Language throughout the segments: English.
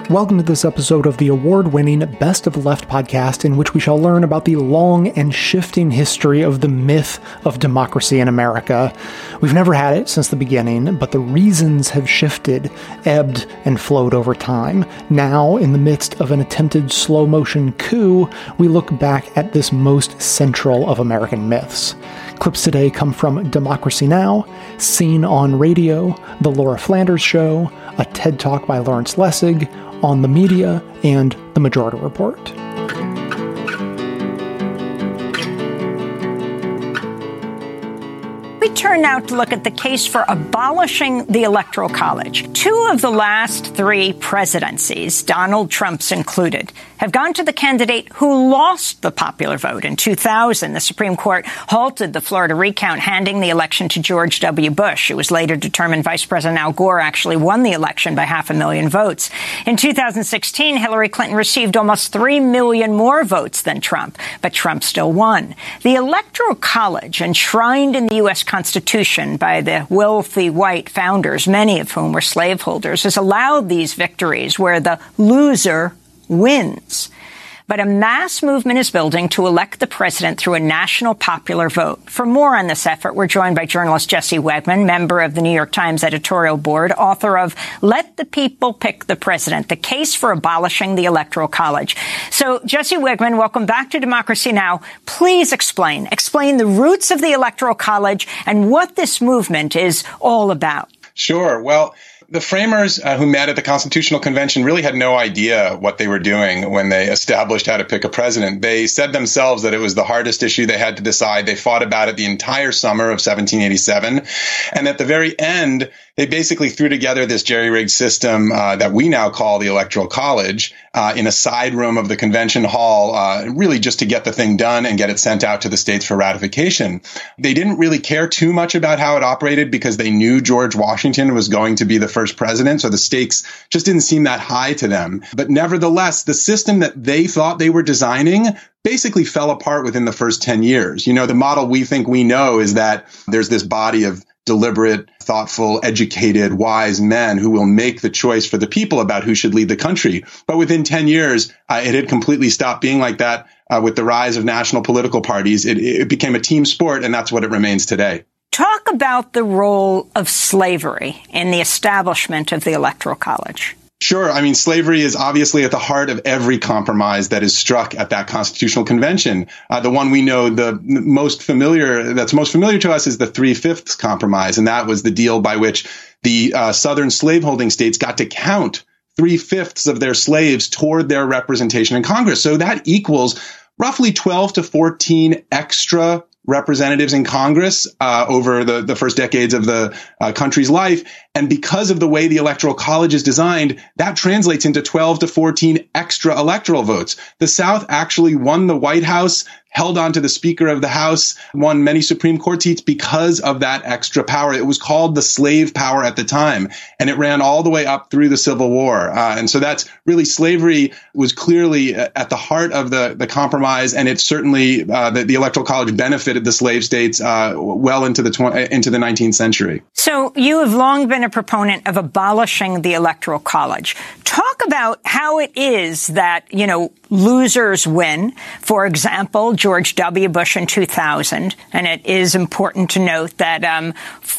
Welcome to this episode of the award-winning Best of Left podcast, in which we shall learn about the long and shifting history of the myth of democracy in America. We've never had it since the beginning, but the reasons have shifted, ebbed, and flowed over time. Now, in the midst of an attempted slow-motion coup, we look back at this most central of American myths. Clips today come from Democracy Now!, Scene on Radio, The Laura Flanders Show, a TED Talk by Lawrence Lessig, On the Media, and The Majority Report. We turn now to look at the case for abolishing the Electoral College. Two of the last three presidencies, Donald Trump's included, have gone to the candidate who lost the popular vote. In 2000, the Supreme Court halted the Florida recount, handing the election to George W. Bush. It was later determined Vice President Al Gore actually won the election by 500,000 votes. In 2016, Hillary Clinton received almost 3 million more votes than Trump, but Trump still won. The Electoral College, enshrined in the U.S. Constitution by the wealthy white founders, many of whom were slaveholders, has allowed these victories where the loser wins. But a mass movement is building to elect the president through a national popular vote. For more on this effort, we're joined by journalist Jesse Wegman, member of the New York Times editorial board, author of Let the People Pick the President, the case for abolishing the Electoral College. So, Jesse Wegman, welcome back to Democracy Now! Please explain the roots of the Electoral College and what this movement is all about. Sure. Well, the framers who met at the Constitutional Convention really had no idea what they were doing when they established how to pick a president. They said themselves that it was the hardest issue they had to decide. They fought about it the entire summer of 1787. And at the very end, they basically threw together this jerry-rigged system that we now call the Electoral College in a side room of the convention hall, really just to get the thing done and get it sent out to the states for ratification. They didn't really care too much about how it operated because they knew George Washington was going to be the first president, so the stakes just didn't seem that high to them. But nevertheless, the system that they thought they were designing basically fell apart within the first 10 years. You know, the model we think we know is that there's this body of deliberate, thoughtful, educated, wise men who will make the choice for the people about who should lead the country. But within 10 years, it had completely stopped being like that. With the rise of national political parties, it became a team sport, and that's what it remains today. Talk about the role of slavery in the establishment of the Electoral College. Sure. I mean, slavery is obviously at the heart of every compromise that is struck at that Constitutional Convention. The one we know that's most familiar to us is the 3/5 Compromise. And that was the deal by which the southern slaveholding states got to count 3/5 of their slaves toward their representation in Congress. So that equals roughly 12 to 14 extra representatives in Congress over the first decades of the country's life. And because of the way the Electoral College is designed, that translates into 12 to 14 extra electoral votes. The South actually won the White House, held on to the Speaker of the House, won many Supreme Court seats because of that extra power. It was called the slave power at the time, and it ran all the way up through the Civil War. And so that's really, slavery was clearly at the heart of the compromise, and it certainly, the Electoral College benefited the slave states well into the 19th century. So you have long been a proponent of abolishing the Electoral College. Talk about how it is that, losers win. For example, George W. Bush in 2000. And it is important to note that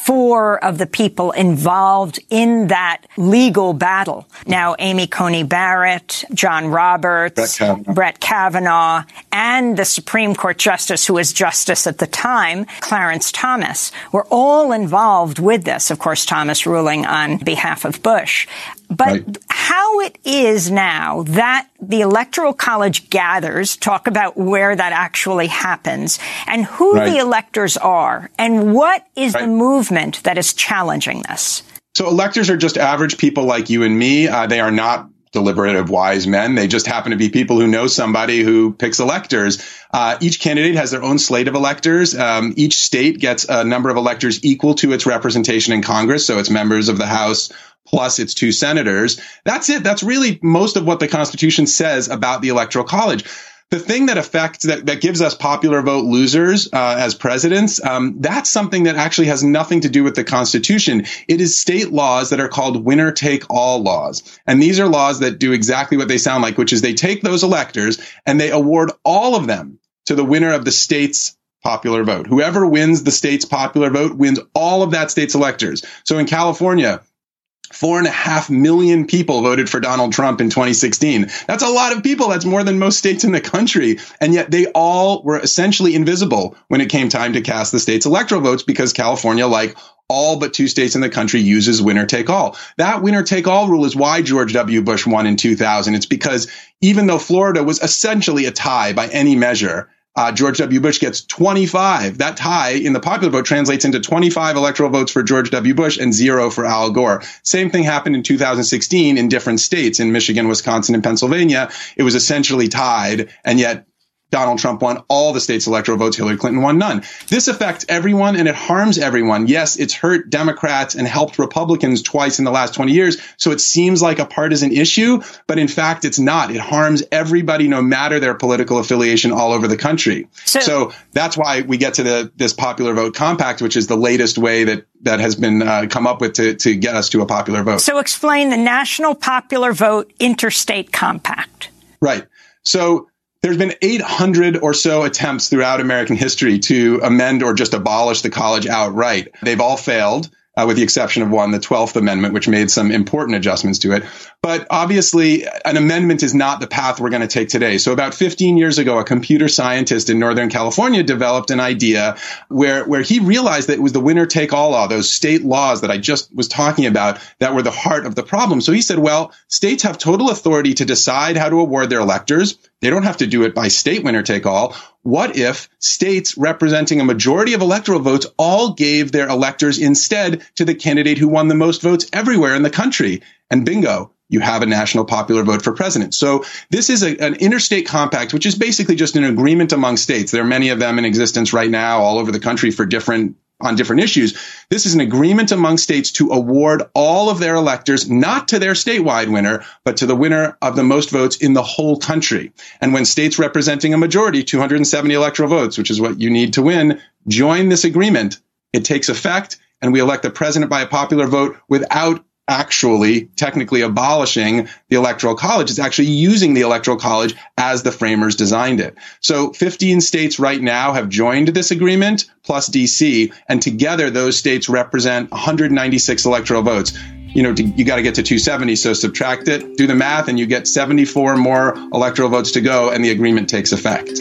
4 of the people involved in that legal battle, now Amy Coney Barrett, John Roberts, Brett Kavanaugh, and the Supreme Court Justice, who was Justice at the time, Clarence Thomas, were all involved with this. Of course, Thomas ruling on behalf of Bush. But how it is now that the Electoral College gathers, talk about where that actually happens, and who the electors are, and what is the movement that is challenging this? So electors are just average people like you and me. They are not deliberative wise men. They just happen to be people who know somebody who picks electors. Each candidate has their own slate of electors. Each state gets a number of electors equal to its representation in Congress. So it's members of the House plus its 2 senators. That's it. That's really most of what the Constitution says about the Electoral College. the thing that gives us popular vote losers as presidents, that's something that actually has nothing to do with the Constitution. It is state laws that are called winner-take-all laws. And these are laws that do exactly what they sound like, which is they take those electors and they award all of them to the winner of the state's popular vote. Whoever wins the state's popular vote wins all of that state's electors. So in California, 4.5 million people voted for Donald Trump in 2016. That's a lot of people. That's more than most states in the country. And yet they all were essentially invisible when it came time to cast the state's electoral votes because California, like all but 2 states in the country, uses winner-take-all. That winner-take-all rule is why George W. Bush won in 2000. It's because even though Florida was essentially a tie by any measure, George W. Bush gets 25. That tie in the popular vote translates into 25 electoral votes for George W. Bush and 0 for Al Gore. Same thing happened in 2016 in different states, in Michigan, Wisconsin, and Pennsylvania. It was essentially tied, and yet Donald Trump won all the state's electoral votes. Hillary Clinton won none. This affects everyone and it harms everyone. Yes, it's hurt Democrats and helped Republicans twice in the last 20 years. So it seems like a partisan issue, but in fact, it's not. It harms everybody, no matter their political affiliation, all over the country. So that's why we get to this popular vote compact, which is the latest way that has been come up with to get us to a popular vote. So explain the National Popular Vote Interstate Compact. Right. So there's been 800 or so attempts throughout American history to amend or just abolish the college outright. They've all failed, with the exception of one, the 12th Amendment, which made some important adjustments to it. But obviously, an amendment is not the path we're going to take today. So about 15 years ago, a computer scientist in Northern California developed an idea where he realized that it was the winner-take-all law, those state laws that I just was talking about, that were the heart of the problem. So he said, well, states have total authority to decide how to award their electors. They don't have to do it by state winner-take-all. What if states representing a majority of electoral votes all gave their electors instead to the candidate who won the most votes everywhere in the country? And bingo, you have a national popular vote for president. So this is an interstate compact, which is basically just an agreement among states. There are many of them in existence right now all over the country on different issues. This is an agreement among states to award all of their electors, not to their statewide winner, but to the winner of the most votes in the whole country. And when states representing a majority, 270 electoral votes, which is what you need to win, join this agreement, it takes effect, and we elect the president by a popular vote without actually technically abolishing the Electoral College. It's actually using the Electoral College as the framers designed it. So 15 states right now have joined this agreement, plus DC, and together those states represent 196 electoral votes. You got to get to 270, so subtract it, do the math, and you get 74 more electoral votes to go, and the agreement takes effect.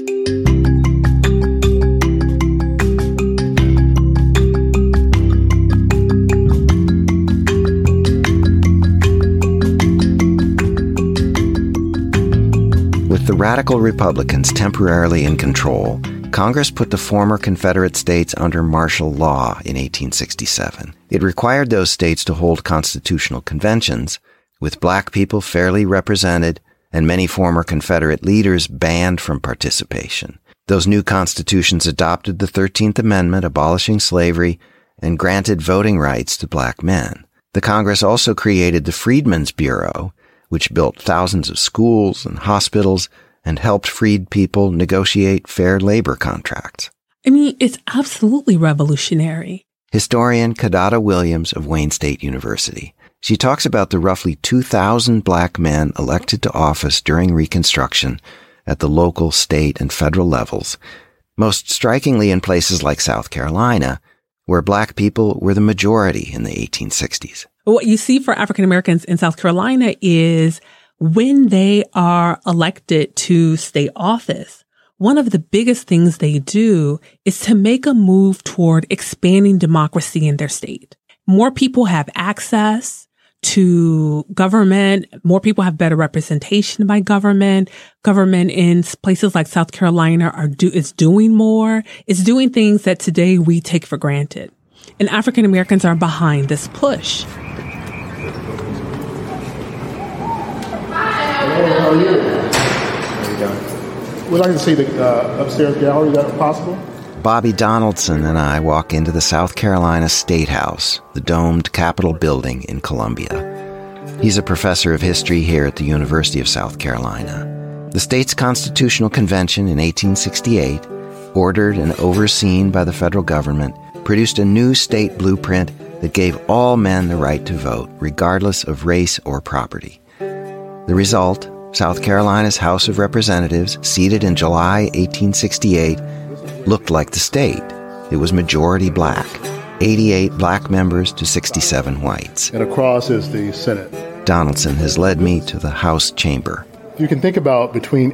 With the radical Republicans temporarily in control, Congress put the former Confederate states under martial law in 1867. It required those states to hold constitutional conventions, with black people fairly represented and many former Confederate leaders banned from participation. Those new constitutions adopted the 13th Amendment, abolishing slavery, and granted voting rights to black men. The Congress also created the Freedmen's Bureau, which built thousands of schools and hospitals and helped freed people negotiate fair labor contracts. I mean, it's absolutely revolutionary. Historian Kidada Williams of Wayne State University. She talks about the roughly 2,000 black men elected to office during Reconstruction at the local, state, and federal levels, most strikingly in places like South Carolina, where black people were the majority in the 1860s. What you see for African Americans in South Carolina is when they are elected to state office, one of the biggest things they do is to make a move toward expanding democracy in their state. More people have access to government. More people have better representation by government. Government in places like South Carolina is doing more. It's doing things that today we take for granted. And African Americans are behind this push. How are you? How you doing? We'd like to see the upstairs gallery. Is that possible? Bobby Donaldson and I walk into the South Carolina State House, the domed Capitol building in Columbia. He's a professor of history here at the University of South Carolina. The state's Constitutional Convention in 1868, ordered and overseen by the federal government, produced a new state blueprint that gave all men the right to vote, regardless of race or property. The result, South Carolina's House of Representatives, seated in July 1868, looked like the state. It was majority black, 88 black members to 67 whites. And across is the Senate. Donaldson has led me to the House chamber. You can think about between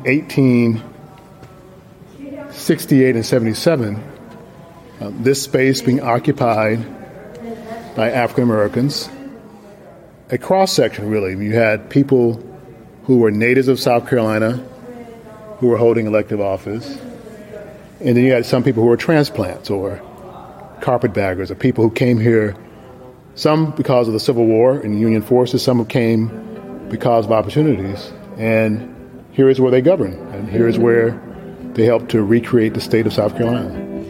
1868 and 77, this space being occupied by African Americans. A cross-section, really. You had people who were natives of South Carolina who were holding elective office. And then you had some people who were transplants or carpetbaggers, or people who came here, some because of the Civil War and Union forces, some who came because of opportunities. And here is where they govern, and here is where they helped to recreate the state of South Carolina.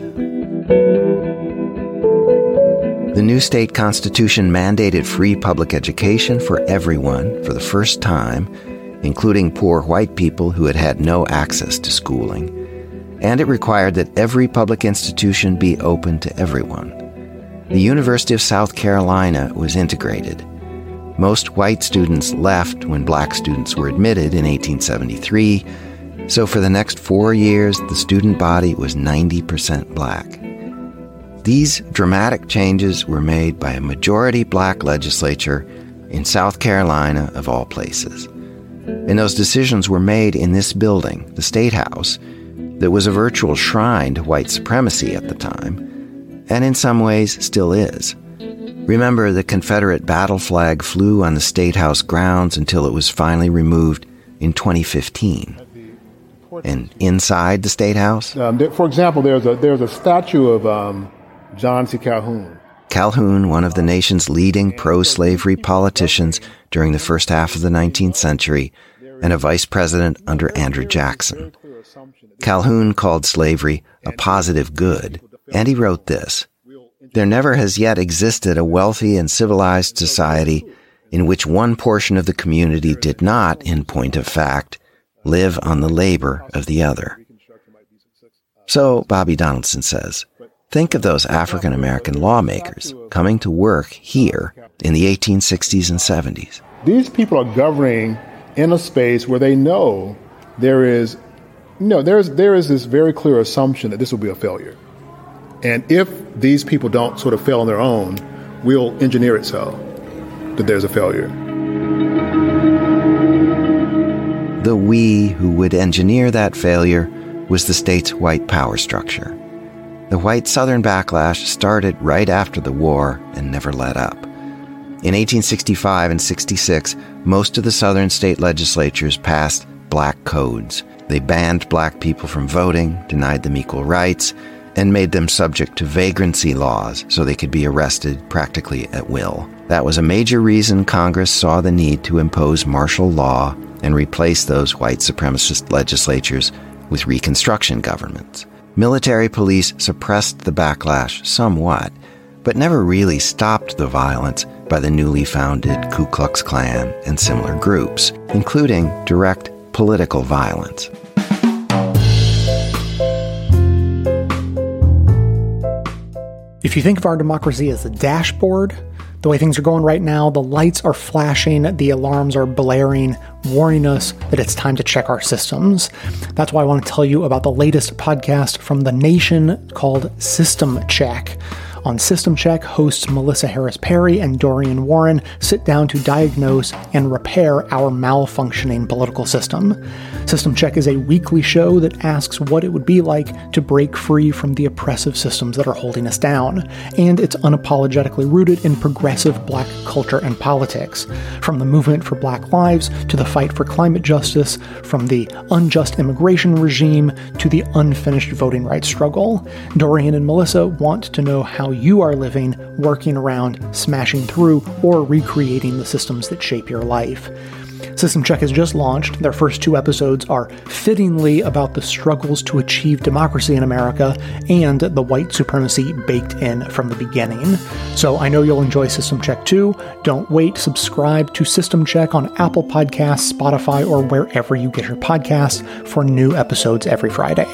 The new state constitution mandated free public education for everyone for the first time, including poor white people who had had no access to schooling. And it required that every public institution be open to everyone. The University of South Carolina was integrated. Most white students left when black students were admitted in 1873, so for the next 4 years, the student body was 90% black. These dramatic changes were made by a majority black legislature in South Carolina, of all places. And those decisions were made in this building, the State House, that was a virtual shrine to white supremacy at the time, and in some ways still is. Remember, the Confederate battle flag flew on the State House grounds until it was finally removed in 2015. And inside the State House? For example, there's a statue of John C. Calhoun. Calhoun, one of the nation's leading pro-slavery politicians during the first half of the 19th century, and a vice president under Andrew Jackson. Calhoun called slavery a positive good, and he wrote this: "There never has yet existed a wealthy and civilized society in which one portion of the community did not, in point of fact, live on the labor of the other." So, Bobby Donaldson says, think of those African American lawmakers coming to work here in the 1860s and 70s. These people are governing in a space where they know there is this very clear assumption that this will be a failure. And if these people don't sort of fail on their own, we'll engineer it so that there's a failure. The we who would engineer that failure was the state's white power structure. The white Southern backlash started right after the war and never let up. In 1865 and 66, most of the Southern state legislatures passed black codes. They banned black people from voting, denied them equal rights, and made them subject to vagrancy laws so they could be arrested practically at will. That was a major reason Congress saw the need to impose martial law and replace those white supremacist legislatures with Reconstruction governments. Military police suppressed the backlash somewhat, but never really stopped the violence by the newly founded Ku Klux Klan and similar groups, including direct political violence. If you think of our democracy as a dashboard, the way things are going right now, the lights are flashing, the alarms are blaring, warning us that it's time to check our systems. That's why I want to tell you about the latest podcast from The Nation called System Check. On System Check, hosts Melissa Harris Perry and Dorian Warren sit down to diagnose and repair our malfunctioning political system. System Check is a weekly show that asks what it would be like to break free from the oppressive systems that are holding us down, and it's unapologetically rooted in progressive black culture and politics. From the movement for Black lives to the fight for climate justice, from the unjust immigration regime to the unfinished voting rights struggle, Dorian and Melissa want to know how you are living, working around, smashing through, or recreating the systems that shape your life. System Check has just launched. Their first 2 episodes are fittingly about the struggles to achieve democracy in America and the white supremacy baked in from the beginning. So I know you'll enjoy System Check too. Don't wait. Subscribe to System Check on Apple Podcasts, Spotify, or wherever you get your podcasts for new episodes every Friday.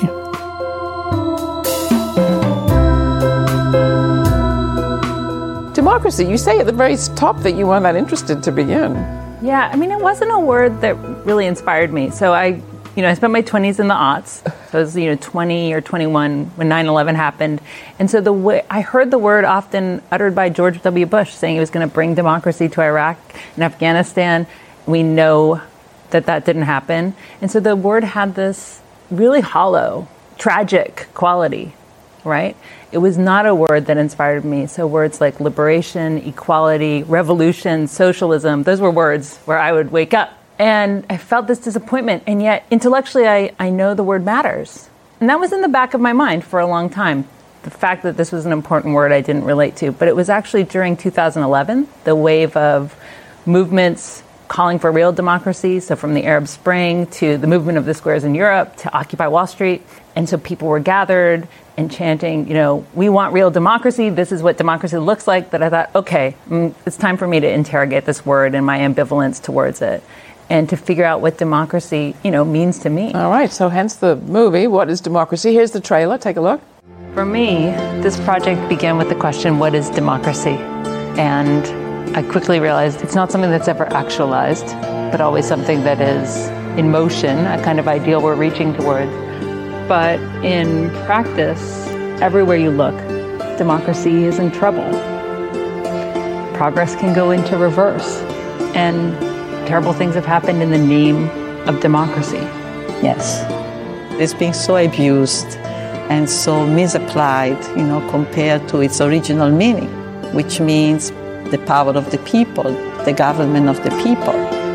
Democracy, you say at the very top that you weren't that interested to begin. Yeah, I mean, it wasn't a word that really inspired me. So I spent my 20s in the aughts. So I was, 20 or 21 when 9/11 happened. And so I heard the word often uttered by George W. Bush saying he was going to bring democracy to Iraq and Afghanistan. We know that didn't happen. And so the word had this really hollow, tragic quality, right? It was not a word that inspired me. So words like liberation, equality, revolution, socialism, those were words where I would wake up. And I felt this disappointment. And yet intellectually, I know the word matters. And that was in the back of my mind for a long time. The fact that this was an important word I didn't relate to. But it was actually during 2011, the wave of movements calling for real democracy. So from the Arab Spring to the movement of the squares in Europe to Occupy Wall Street. And so people were gathered and chanting, we want real democracy. This is what democracy looks like. That I thought, okay, it's time for me to interrogate this word and my ambivalence towards it and to figure out what democracy, means to me. All right. So hence the movie, What is Democracy? Here's the trailer. Take a look. For me, this project began with the question, what is democracy? And I quickly realized it's not something that's ever actualized, but always something that is in motion, a kind of ideal we're reaching toward. But in practice, everywhere you look, democracy is in trouble. Progress can go into reverse, and terrible things have happened in the name of democracy. Yes. It's being so abused and so misapplied, compared to its original meaning, which means the power of the people, the government of the people.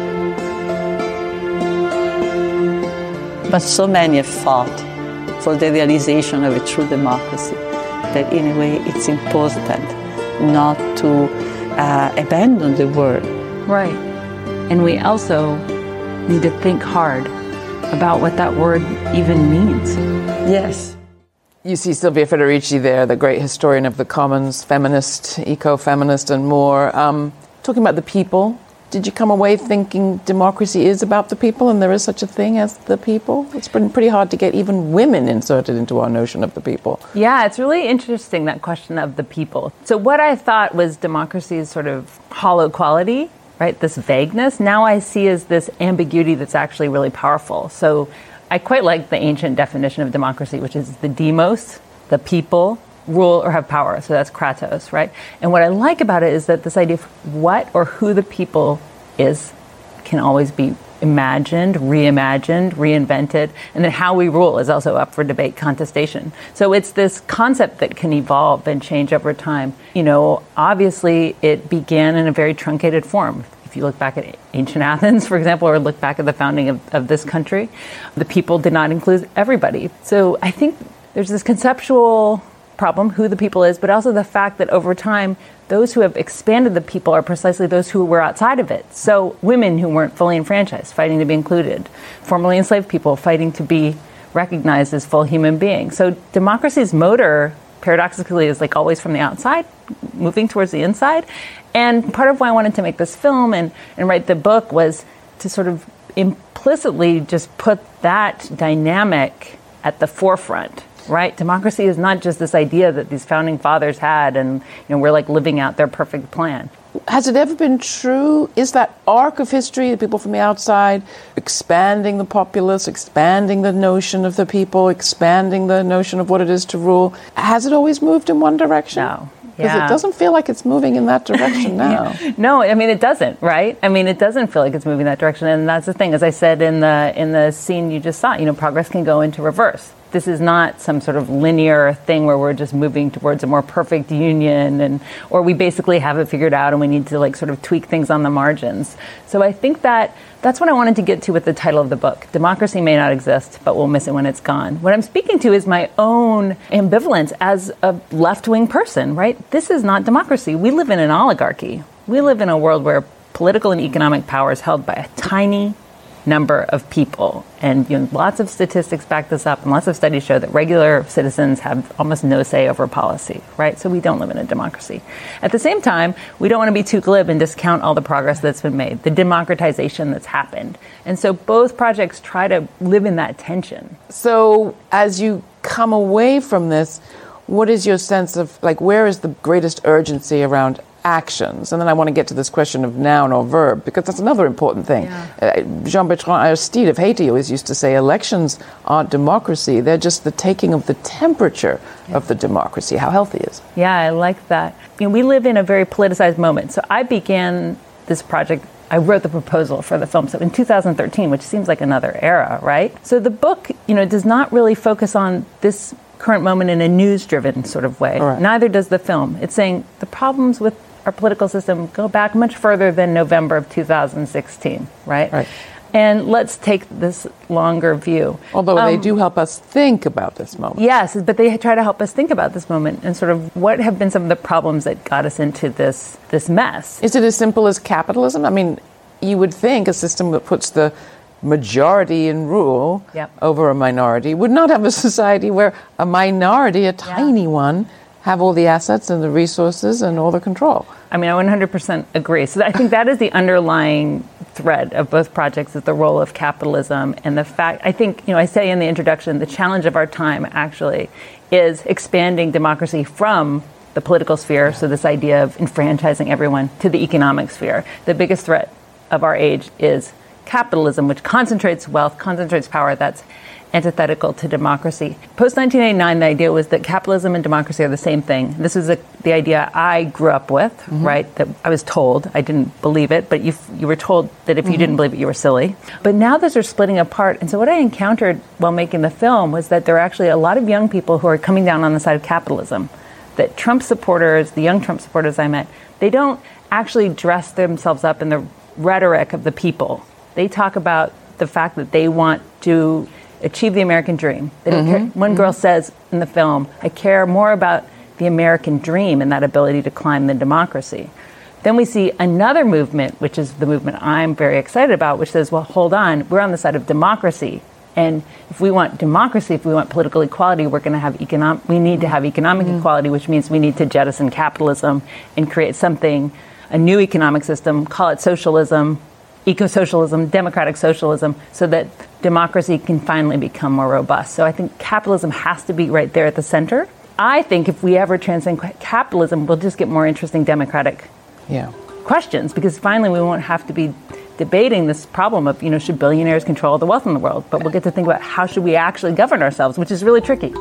But so many have fought for the realization of a true democracy, that in a way it's important not to abandon the word. Right. And we also need to think hard about what that word even means. Yes. You see Silvia Federici there, the great historian of the commons, feminist, eco-feminist, and more. Talking about the people, did you come away thinking democracy is about the people and there is such a thing as the people? It's been pretty hard to get even women inserted into our notion of the people. Yeah, it's really interesting, that question of the people. So what I thought was democracy's sort of hollow quality, right, this vagueness, now I see as this ambiguity that's actually really powerful. So I quite like the ancient definition of democracy, which is the demos, the people, rule or have power. So that's kratos, right? And what I like about it is that this idea of what or who the people is can always be imagined, reimagined, reinvented, and then how we rule is also up for debate, contestation. So it's this concept that can evolve and change over time. Obviously it began in a very truncated form. If you look back at ancient Athens, for example, or look back at the founding of this country, the people did not include everybody. So I think there's this conceptual problem, who the people is, but also the fact that over time, those who have expanded the people are precisely those who were outside of it. So women who weren't fully enfranchised, fighting to be included. Formerly enslaved people fighting to be recognized as full human beings. So democracy's motor, paradoxically, is like always from the outside, moving towards the inside. And part of why I wanted to make this film and write the book was to sort of implicitly just put that dynamic at the forefront. Right? Democracy is not just this idea that these founding fathers had and we're like living out their perfect plan. Has it ever been true? Is that arc of history, the people from the outside, expanding the populace, expanding the notion of the people, expanding the notion of what it is to rule, has it always moved in one direction? No. Because it doesn't feel like it's moving in that direction now. No, I mean, it doesn't, right? I mean, it doesn't feel like it's moving that direction. And that's the thing, as I said in the scene you just saw, progress can go into reverse. This is not some sort of linear thing where we're just moving towards a more perfect union or we basically have it figured out and we need to sort of tweak things on the margins. So I think that's what I wanted to get to with the title of the book. Democracy may not exist, but we'll miss it when it's gone. What I'm speaking to is my own ambivalence as a left-wing person, right? This is not democracy. We live in an oligarchy. We live in a world where political and economic power is held by a tiny number of people. And lots of statistics back this up, and lots of studies show that regular citizens have almost no say over policy, right? So we don't live in a democracy. At the same time, we don't want to be too glib and discount all the progress that's been made, the democratization that's happened. And so both projects try to live in that tension. So as you come away from this, what is your sense of, where is the greatest urgency around actions? And then I want to get to this question of noun or verb, because that's another important thing. Yeah. Jean-Bertrand Aristide of Haiti always used to say elections aren't democracy, they're just the taking of the temperature of the democracy, how healthy it is. Yeah, I like that. We live in a very politicized moment. So I began this project, I wrote the proposal for the film, so in 2013, which seems like another era, right? So the book, does not really focus on this current moment in a news-driven sort of way. Right. Neither does the film. It's saying the problems with our political system go back much further than November of 2016, right? And let's take this longer view. Although they do help us think about this moment. Yes, but they try to help us think about this moment and sort of what have been some of the problems that got us into this mess. Is it as simple as capitalism? I mean, you would think a system that puts the majority in rule over a minority would not have a society where a minority, a tiny one, have all the assets and the resources and all the control. I mean, I 100% agree. So I think that is the underlying thread of both projects, is the role of capitalism and the fact, I think, I say in the introduction, the challenge of our time actually is expanding democracy from the political sphere, so this idea of enfranchising everyone, to the economic sphere. The biggest threat of our age is capitalism, which concentrates wealth, concentrates power. That's antithetical to democracy. Post-1989, the idea was that capitalism and democracy are the same thing. This is the idea I grew up with, right? That I was told. I didn't believe it, but you were told that if you didn't believe it, you were silly. But now those are splitting apart. And so what I encountered while making the film was that there are actually a lot of young people who are coming down on the side of capitalism. That Trump supporters, the young Trump supporters I met, they don't actually dress themselves up in the rhetoric of the people. They talk about the fact that they want to achieve the American dream. They don't care. One girl says in the film, I care more about the American dream and that ability to climb than democracy. Then we see another movement, which is the movement I'm very excited about, which says, well, hold on, we're on the side of democracy. And if we want democracy, if we want political equality, we need to have economic equality, which means we need to jettison capitalism and create a new economic system, call it socialism, eco-socialism, democratic socialism, so that democracy can finally become more robust. So I think capitalism has to be right there at the center. I think if we ever transcend capitalism, we'll just get more interesting democratic questions, because finally we won't have to be debating this problem of, should billionaires control the wealth in the world? But we'll get to think about how should we actually govern ourselves, which is really tricky.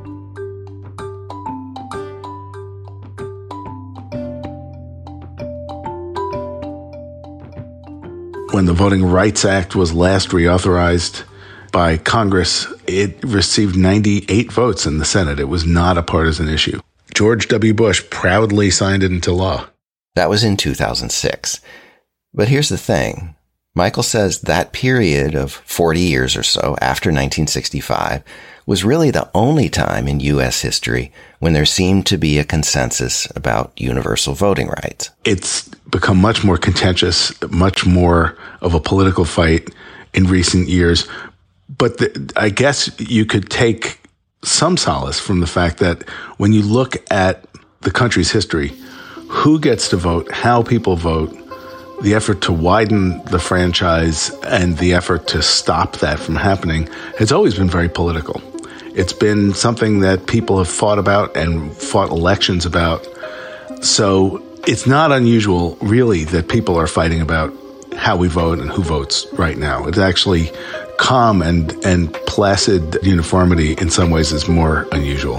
When the Voting Rights Act was last reauthorized by Congress, it received 98 votes in the Senate. It was not a partisan issue. George W. Bush proudly signed it into law. That was in 2006. But here's the thing. Michael says that period of 40 years or so after 1965 was really the only time in U.S. history when there seemed to be a consensus about universal voting rights. It's become much more contentious, much more of a political fight in recent years. But I guess you could take some solace from the fact that when you look at the country's history, who gets to vote, how people vote, the effort to widen the franchise and the effort to stop that from happening has always been very political. It's been something that people have fought about and fought elections about. So it's not unusual, really, that people are fighting about how we vote and who votes right now. It's actually calm and placid uniformity in some ways is more unusual.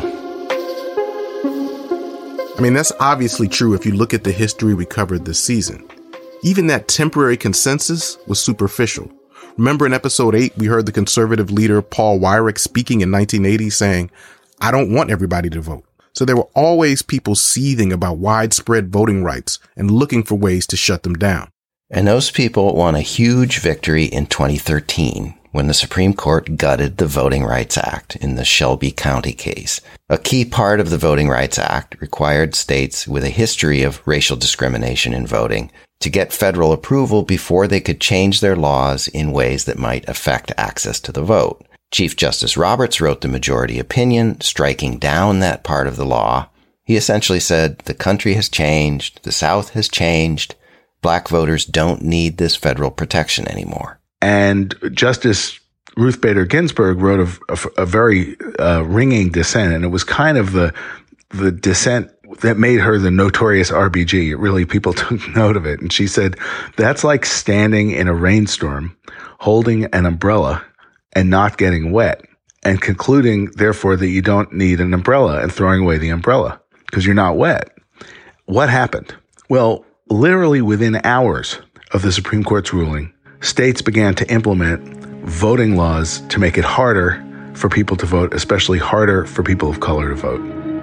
I mean, that's obviously true if you look at the history we covered this season. Even that temporary consensus was superficial. Remember in episode 8, we heard the conservative leader Paul Weyrich speaking in 1980 saying, I don't want everybody to vote. So there were always people seething about widespread voting rights and looking for ways to shut them down. And those people won a huge victory in 2013 when the Supreme Court gutted the Voting Rights Act in the Shelby County case. A key part of the Voting Rights Act required states with a history of racial discrimination in voting to get federal approval before they could change their laws in ways that might affect access to the vote. Chief Justice Roberts wrote the majority opinion, striking down that part of the law. He essentially said, the country has changed, the South has changed, black voters don't need this federal protection anymore. And Justice Ruth Bader Ginsburg wrote a very ringing dissent, and it was kind of the dissent that made her the notorious RBG. It really, people took note of it. And she said, that's like standing in a rainstorm, holding an umbrella and not getting wet, and concluding, therefore, that you don't need an umbrella and throwing away the umbrella because you're not wet. What happened? Well, literally within hours of the Supreme Court's ruling, states began to implement voting laws to make it harder for people to vote, especially harder for people of color to vote.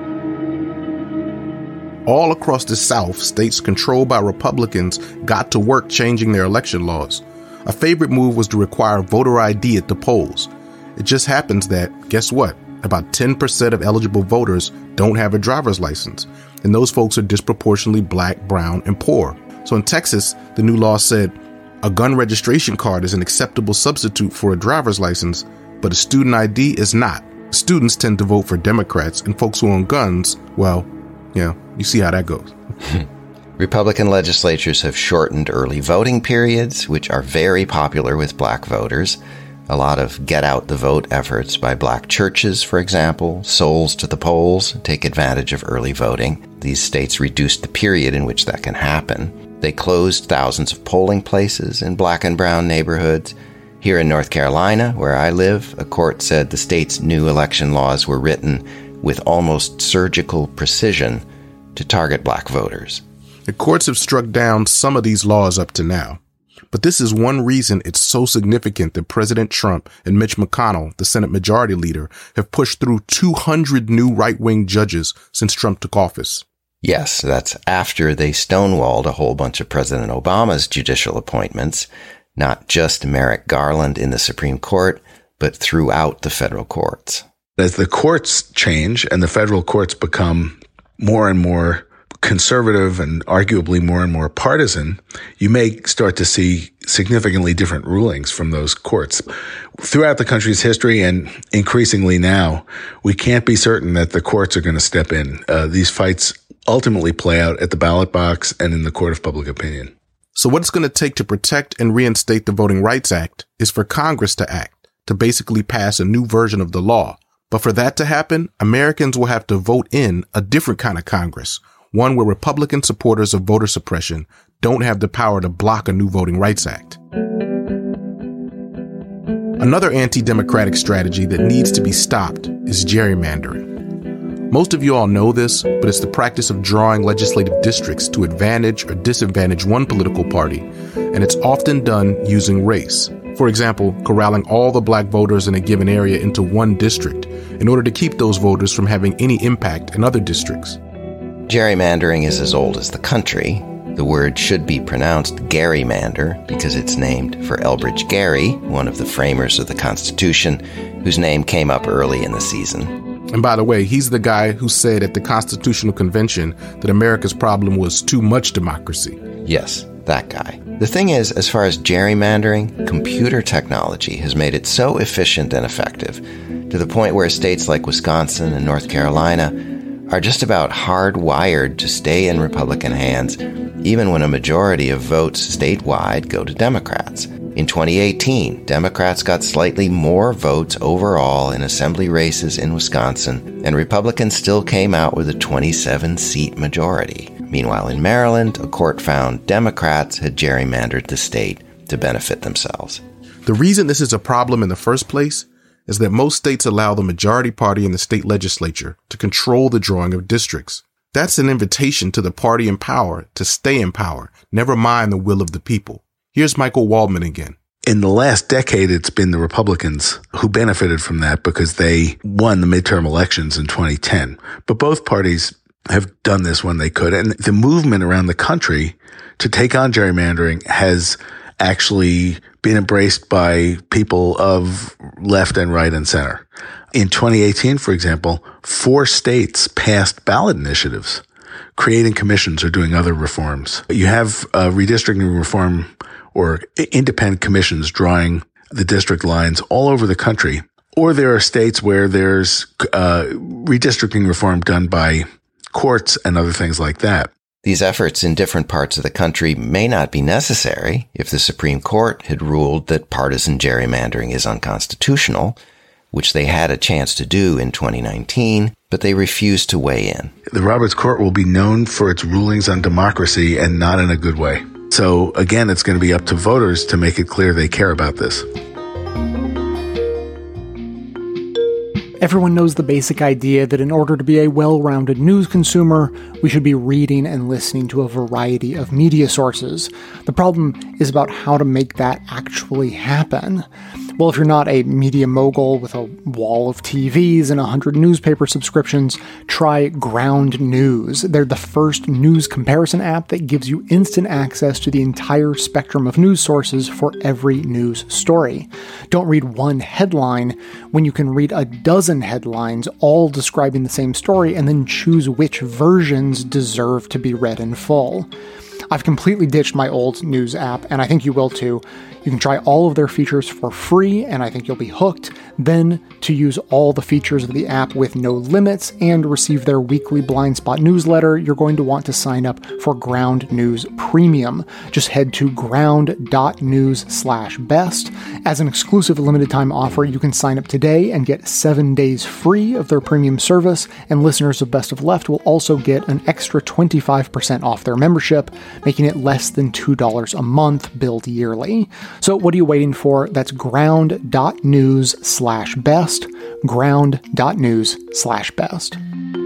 All across the South, states controlled by Republicans got to work changing their election laws. A favorite move was to require voter ID at the polls. It just happens that, guess what? About 10% of eligible voters don't have a driver's license, and those folks are disproportionately black, brown, and poor. So in Texas, the new law said a gun registration card is an acceptable substitute for a driver's license, but a student ID is not. Students tend to vote for Democrats, and folks who own guns, well, you see how that goes. Republican legislatures have shortened early voting periods, which are very popular with black voters. A lot of get-out-the-vote efforts by black churches, for example, Souls to the Polls, take advantage of early voting. These states reduced the period in which that can happen. They closed thousands of polling places in black and brown neighborhoods. Here in North Carolina, where I live, a court said the state's new election laws were written with almost surgical precision to target black voters. The courts have struck down some of these laws up to now. But this is one reason it's so significant that President Trump and Mitch McConnell, the Senate Majority Leader, have pushed through 200 new right-wing judges since Trump took office. Yes, that's after they stonewalled a whole bunch of President Obama's judicial appointments, not just Merrick Garland in the Supreme Court, but throughout the federal courts. As the courts change and the federal courts become more and more conservative and arguably more and more partisan, you may start to see significantly different rulings from those courts. Throughout the country's history, and increasingly now, we can't be certain that the courts are going to step in. These fights ultimately play out at the ballot box and in the court of public opinion. So what it's going to take to protect and reinstate the Voting Rights Act is for Congress to act, to basically pass a new version of the law. But for that to happen, Americans will have to vote in a different kind of Congress, one where Republican supporters of voter suppression don't have the power to block a new Voting Rights Act. Another anti-democratic strategy that needs to be stopped is gerrymandering. Most of you all know this, but it's the practice of drawing legislative districts to advantage or disadvantage one political party, and it's often done using race. For example, corralling all the black voters in a given area into one district in order to keep those voters from having any impact in other districts. Gerrymandering is as old as the country. The word should be pronounced gerrymander because it's named for Elbridge Gerry, one of the framers of the Constitution, whose name came up early in the season. And by the way, he's the guy who said at the Constitutional Convention that America's problem was too much democracy. Yes, that guy. The thing is, as far as gerrymandering, computer technology has made it so efficient and effective to the point where states like Wisconsin and North Carolina are just about hardwired to stay in Republican hands, even when a majority of votes statewide go to Democrats. In 2018, Democrats got slightly more votes overall in assembly races in Wisconsin, and Republicans still came out with a 27-seat majority. Meanwhile, in Maryland, a court found Democrats had gerrymandered the state to benefit themselves. The reason this is a problem in the first place is that most states allow the majority party in the state legislature to control the drawing of districts. That's an invitation to the party in power to stay in power, never mind the will of the people. Here's Michael Waldman again. In the last decade, it's been the Republicans who benefited from that because they won the midterm elections in 2010. But both parties have done this when they could. And the movement around the country to take on gerrymandering has actually been embraced by people of left and right and center. In 2018, for example, 4 states passed ballot initiatives creating commissions or doing other reforms. You have redistricting reform or independent commissions drawing the district lines all over the country. Or there are states where there's redistricting reform done by courts and other things like that. These efforts in different parts of the country may not be necessary if the Supreme Court had ruled that partisan gerrymandering is unconstitutional, which they had a chance to do in 2019, but they refused to weigh in. The Roberts Court will be known for its rulings on democracy and not in a good way. So again, it's going to be up to voters to make it clear they care about this. Everyone knows the basic idea that in order to be a well-rounded news consumer, we should be reading and listening to a variety of media sources. The problem is about how to make that actually happen. Well, if you're not a media mogul with a wall of TVs and 100 newspaper subscriptions, try Ground News. They're the first news comparison app that gives you instant access to the entire spectrum of news sources for every news story. Don't read one headline when you can read a dozen headlines all describing the same story and then choose which versions deserve to be read in full. I've completely ditched my old news app, and I think you will too. You can try all of their features for free, and I think you'll be hooked. Then, to use all the features of the app with no limits and receive their weekly Blind Spot newsletter, you're going to want to sign up for Ground News Premium. Just head to ground.news/best. As an exclusive limited time offer, you can sign up today and get 7 days free of their premium service, and listeners of Best of Left will also get an extra 25% off their membership, making it less than $2 a month billed yearly. So what are you waiting for? That's ground.news/best, ground.news/best.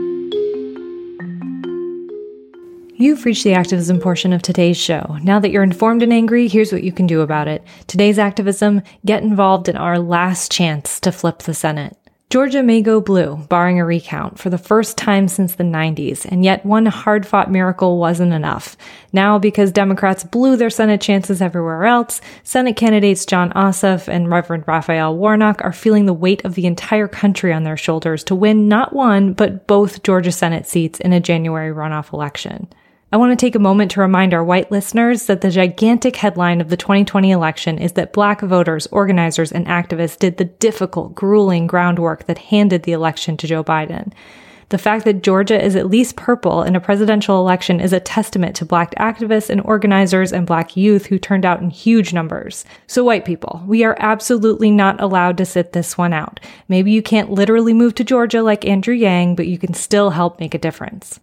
You've reached the activism portion of today's show. Now that you're informed and angry, here's what you can do about it. Today's activism: get involved in our last chance to flip the Senate. Georgia may go blue, barring a recount, for the first time since the 90s, and yet one hard-fought miracle wasn't enough. Now, because Democrats blew their Senate chances everywhere else, Senate candidates Jon Ossoff and Reverend Raphael Warnock are feeling the weight of the entire country on their shoulders to win not one, but both Georgia Senate seats in a January runoff election. I want to take a moment to remind our white listeners that the gigantic headline of the 2020 election is that Black voters, organizers, and activists did the difficult, grueling groundwork that handed the election to Joe Biden. The fact that Georgia is at least purple in a presidential election is a testament to Black activists and organizers and Black youth who turned out in huge numbers. So white people, we are absolutely not allowed to sit this one out. Maybe you can't literally move to Georgia like Andrew Yang, but you can still help make a difference.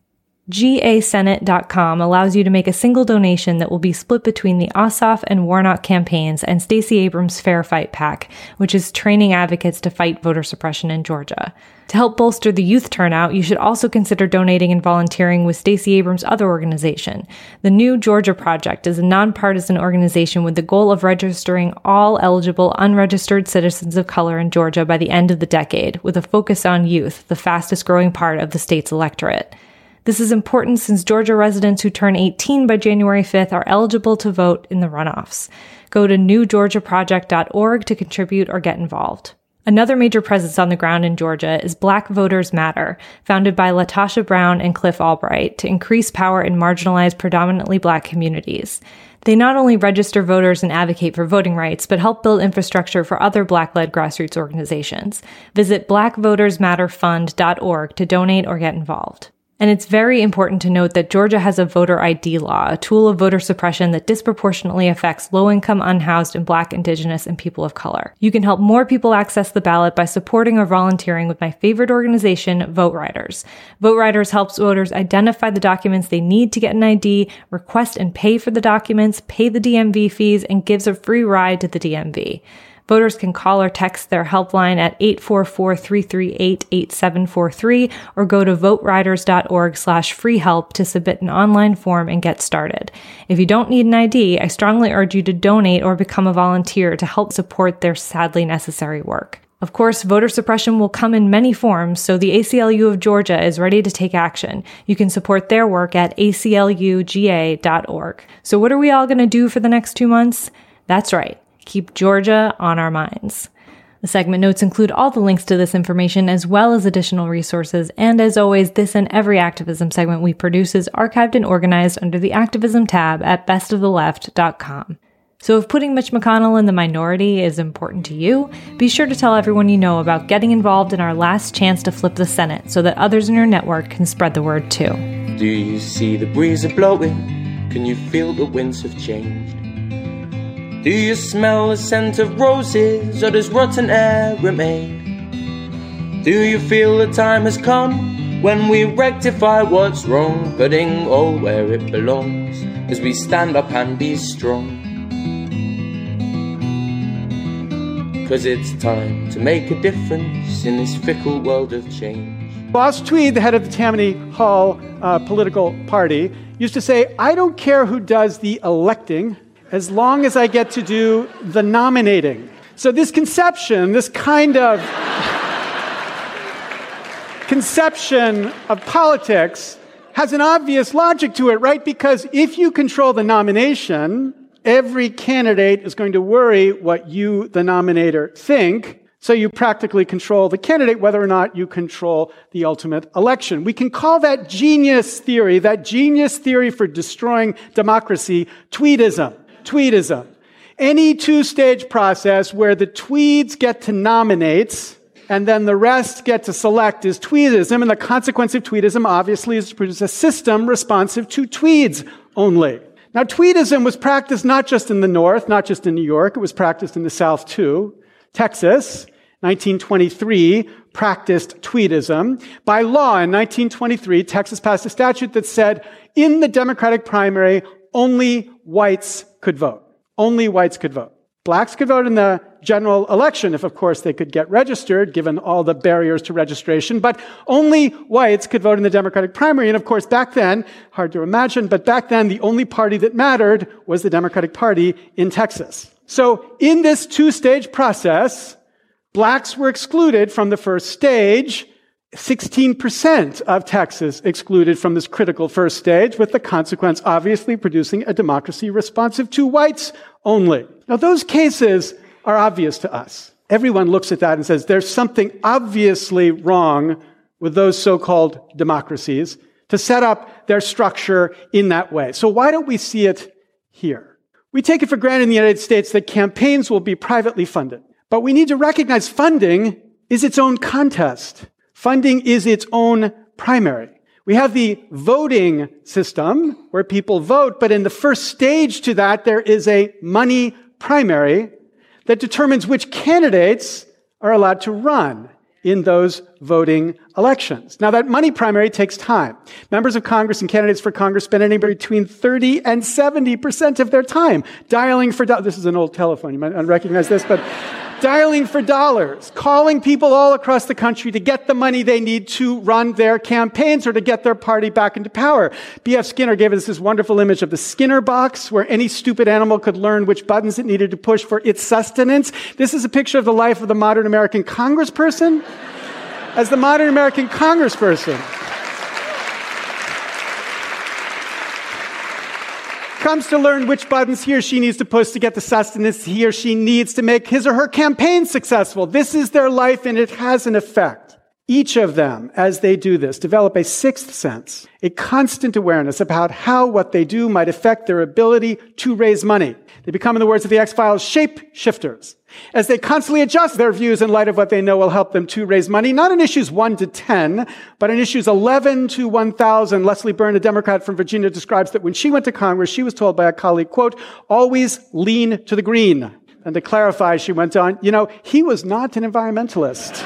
GASenate.com allows you to make a single donation that will be split between the Ossoff and Warnock campaigns and Stacey Abrams' Fair Fight PAC, which is training advocates to fight voter suppression in Georgia. To help bolster the youth turnout, you should also consider donating and volunteering with Stacey Abrams' other organization. The New Georgia Project is a nonpartisan organization with the goal of registering all eligible unregistered citizens of color in Georgia by the end of the decade, with a focus on youth, the fastest growing part of the state's electorate. This is important since Georgia residents who turn 18 by January 5th are eligible to vote in the runoffs. Go to newgeorgiaproject.org to contribute or get involved. Another major presence on the ground in Georgia is Black Voters Matter, founded by LaTosha Brown and Cliff Albright to increase power in marginalized, predominantly Black communities. They not only register voters and advocate for voting rights, but help build infrastructure for other Black-led grassroots organizations. Visit blackvotersmatterfund.org to donate or get involved. And it's very important to note that Georgia has a voter ID law, a tool of voter suppression that disproportionately affects low-income, unhoused, and Black, Indigenous, and people of color. You can help more people access the ballot by supporting or volunteering with my favorite organization, Vote Riders. Vote Riders helps voters identify the documents they need to get an ID, request and pay for the documents, pay the DMV fees, and gives a free ride to the DMV. Voters can call or text their helpline at 844-338-8743 or go to voteriders.org/free help to submit an online form and get started. If you don't need an ID, I strongly urge you to donate or become a volunteer to help support their sadly necessary work. Of course, voter suppression will come in many forms, so the ACLU of Georgia is ready to take action. You can support their work at acluga.org. So what are we all going to do for the next 2 months? That's right. Keep Georgia on our minds. The segment notes include all the links to this information as well as additional resources, and as always, this and every activism segment we produce is archived and organized under the Activism tab at bestoftheleft.com. So if putting Mitch McConnell in the minority is important to you, be sure to tell everyone you know about getting involved in our last chance to flip the Senate so that others in your network can spread the word too. Do you see the breeze a blowing? Can you feel the winds have changed? Do you smell the scent of roses, or does rotten air remain? Do you feel the time has come when we rectify what's wrong, putting all where it belongs as we stand up and be strong? 'Cause it's time to make a difference in this fickle world of change. Boss Tweed, the head of the Tammany Hall political party, used to say, "I don't care who does the electing, as long as I get to do the nominating." So this conception, this kind of conception of politics has an obvious logic to it, right? Because if you control the nomination, every candidate is going to worry what you, the nominator, think. So you practically control the candidate, whether or not you control the ultimate election. We can call that genius theory for destroying democracy, Tweedism. Tweedism. Any two-stage process where the Tweeds get to nominate and then the rest get to select is Tweedism, and the consequence of Tweedism obviously is to produce a system responsive to Tweeds only. Now, Tweedism was practiced not just in the North, not just in New York, it was practiced in the South too. Texas, 1923, practiced Tweedism. By law, in 1923, Texas passed a statute that said, in the Democratic primary, only whites could vote. Only whites could vote. Blacks could vote in the general election if, of course, they could get registered, given all the barriers to registration. But only whites could vote in the Democratic primary. And, of course, back then, hard to imagine, but back then, the only party that mattered was the Democratic Party in Texas. So in this two-stage process, blacks were excluded from the first stage. 16% of Texas excluded from this critical first stage, with the consequence obviously producing a democracy responsive to whites only. Now, those cases are obvious to us. Everyone looks at that and says there's something obviously wrong with those so-called democracies to set up their structure in that way. So why don't we see it here? We take it for granted in the United States that campaigns will be privately funded. But we need to recognize funding is its own contest. Funding is its own primary. We have the voting system where people vote, but in the first stage to that, there is a money primary that determines which candidates are allowed to run in those voting elections. Now, that money primary takes time. Members of Congress and candidates for Congress spend anywhere between 30 and 70% of their time dialing for dollars. This is an old telephone. You might not recognize this, but dialing for dollars, calling people all across the country to get the money they need to run their campaigns or to get their party back into power. B.F. Skinner gave us this wonderful image of the Skinner box, where any stupid animal could learn which buttons it needed to push for its sustenance. This is a picture of the life of the modern American congressperson. As the modern American congressperson comes to learn which buttons he or she needs to push to get the sustenance he or she needs to make his or her campaign successful. This is their life, and it has an effect. Each of them, as they do this, develop a sixth sense, a constant awareness about how what they do might affect their ability to raise money. They become, in the words of the X-Files, shape-shifters. As they constantly adjust their views in light of what they know will help them to raise money, not in issues 1 to 10, but in issues 11 to 1,000. Leslie Byrne, a Democrat from Virginia, describes that when she went to Congress, she was told by a colleague, quote, always lean to the green. And to clarify, she went on, he was not an environmentalist.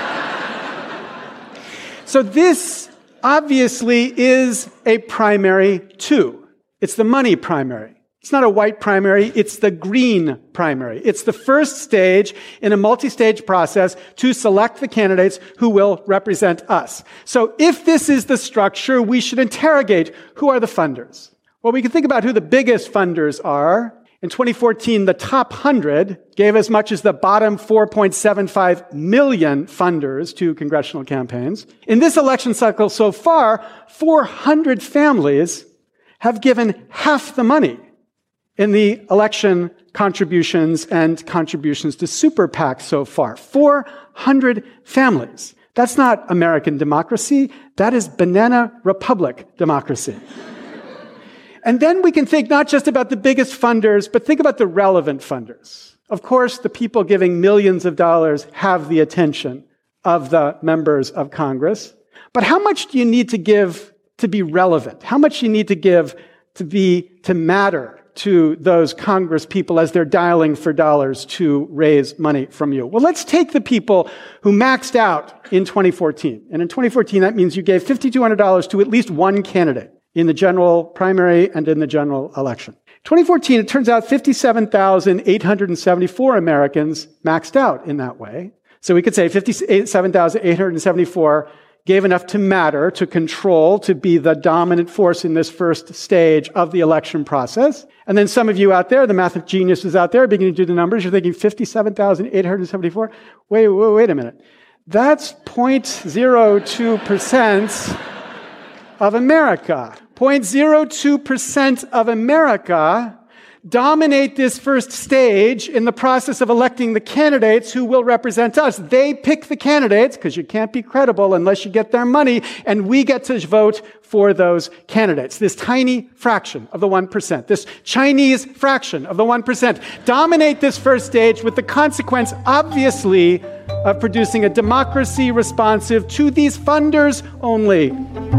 So this obviously is a primary too. It's the money primary. It's not a white primary, it's the green primary. It's the first stage in a multi-stage process to select the candidates who will represent us. So if this is the structure, we should interrogate who are the funders. Well, we can think about who the biggest funders are. In 2014, the top 100 gave as much as the bottom 4.75 million funders to congressional campaigns. In this election cycle so far, 400 families have given half the money in the election contributions and contributions to super PACs so far. 400 families. That's not American democracy. That is banana republic democracy. And then we can think not just about the biggest funders, but think about the relevant funders. Of course, the people giving millions of dollars have the attention of the members of Congress. But how much do you need to give to be relevant? How much do you need to give to matter to those Congress people as they're dialing for dollars to raise money from you? Well, let's take the people who maxed out in 2014. And in 2014, that means you gave $5,200 to at least one candidate in the general primary and in the general election. 2014, it turns out 57,874 Americans maxed out in that way. So we could say 57,874 gave enough to matter, to control, to be the dominant force in this first stage of the election process. And then some of you out there, the math geniuses out there, beginning to do the numbers, you're thinking 57,874? Wait a minute. That's 0.02% of America. 0.02% of America dominate this first stage in the process of electing the candidates who will represent us. They pick the candidates, because you can't be credible unless you get their money, and we get to vote for those candidates. This tiny fraction of the 1%, this Chinese fraction of the 1%, dominate this first stage with the consequence, obviously, of producing a democracy responsive to these funders only.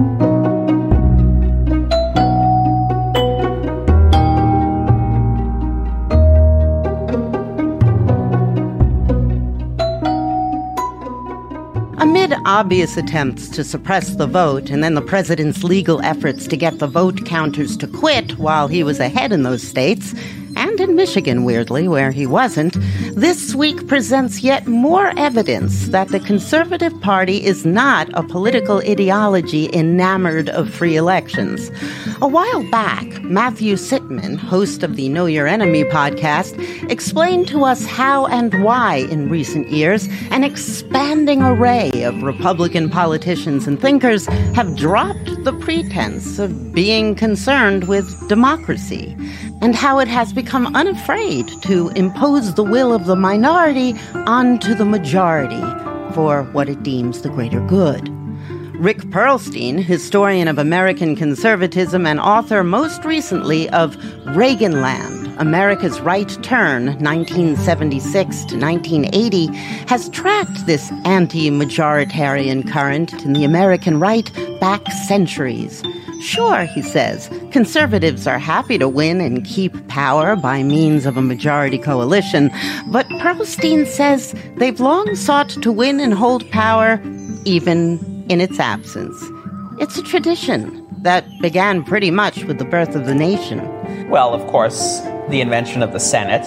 Amid obvious attempts to suppress the vote and then the president's legal efforts to get the vote counters to quit while he was ahead in those states, and in Michigan, weirdly, where he wasn't, this week presents yet more evidence that the Conservative Party is not a political ideology enamored of free elections. A while back, Matthew Sitman, host of the Know Your Enemy podcast, explained to us how and why in recent years an expanding array of Republican politicians and thinkers have dropped the pretense of being concerned with democracy, and how it has become unafraid to impose the will of the minority onto the majority for what it deems the greater good. Rick Perlstein, historian of American conservatism and author most recently of Reaganland, America's Right Turn, 1976 to 1980, has tracked this anti-majoritarian current in the American right back centuries. Sure, he says, conservatives are happy to win and keep power by means of a majority coalition, but Perlstein says they've long sought to win and hold power even in its absence. It's a tradition that began pretty much with the birth of the nation. Well, of course, the invention of the Senate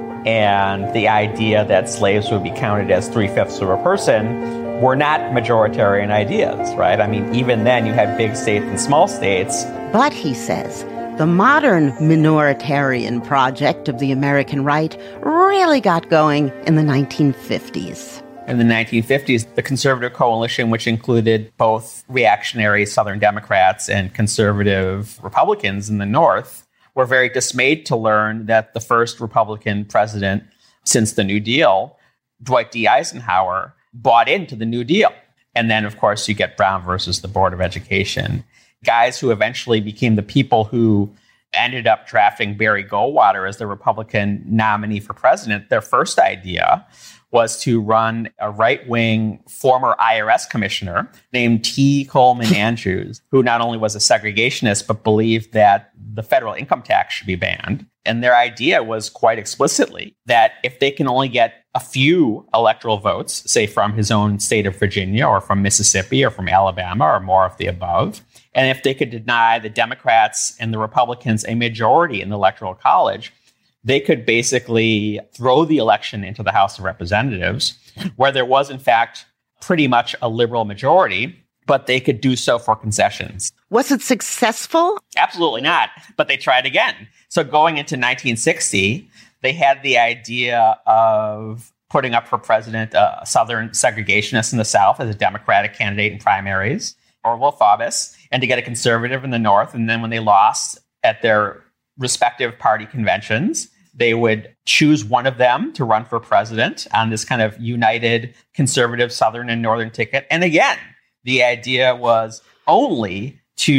and the idea that slaves would be counted as 3/5 of a person were not majoritarian ideas, right? I mean, even then you had big states and small states. But, he says, the modern minoritarian project of the American right really got going in the 1950s. In the 1950s, the conservative coalition, which included both reactionary Southern Democrats and conservative Republicans in the North, were very dismayed to learn that the first Republican president since the New Deal, Dwight D. Eisenhower, bought into the New Deal. And then, of course, you get Brown versus the Board of Education. Guys who eventually became the people who ended up drafting Barry Goldwater as the Republican nominee for president. Their first idea was to run a right-wing former IRS commissioner named T. Coleman Andrews, who not only was a segregationist, but believed that the federal income tax should be banned. And their idea was quite explicitly that if they can only get a few electoral votes, say from his own state of Virginia or from Mississippi or from Alabama or more of the above, and if they could deny the Democrats and the Republicans a majority in the Electoral College, they could basically throw the election into the House of Representatives, where there was, in fact, pretty much a liberal majority, but they could do so for concessions. Was it successful? Absolutely not, but they tried again. So going into 1960, they had the idea of putting up for president a Southern segregationist in the South as a Democratic candidate in primaries, Orville Faubus, and to get a conservative in the North. And then when they lost at their respective party conventions. They would choose one of them to run for president on this kind of united conservative Southern and Northern ticket. And again, the idea was only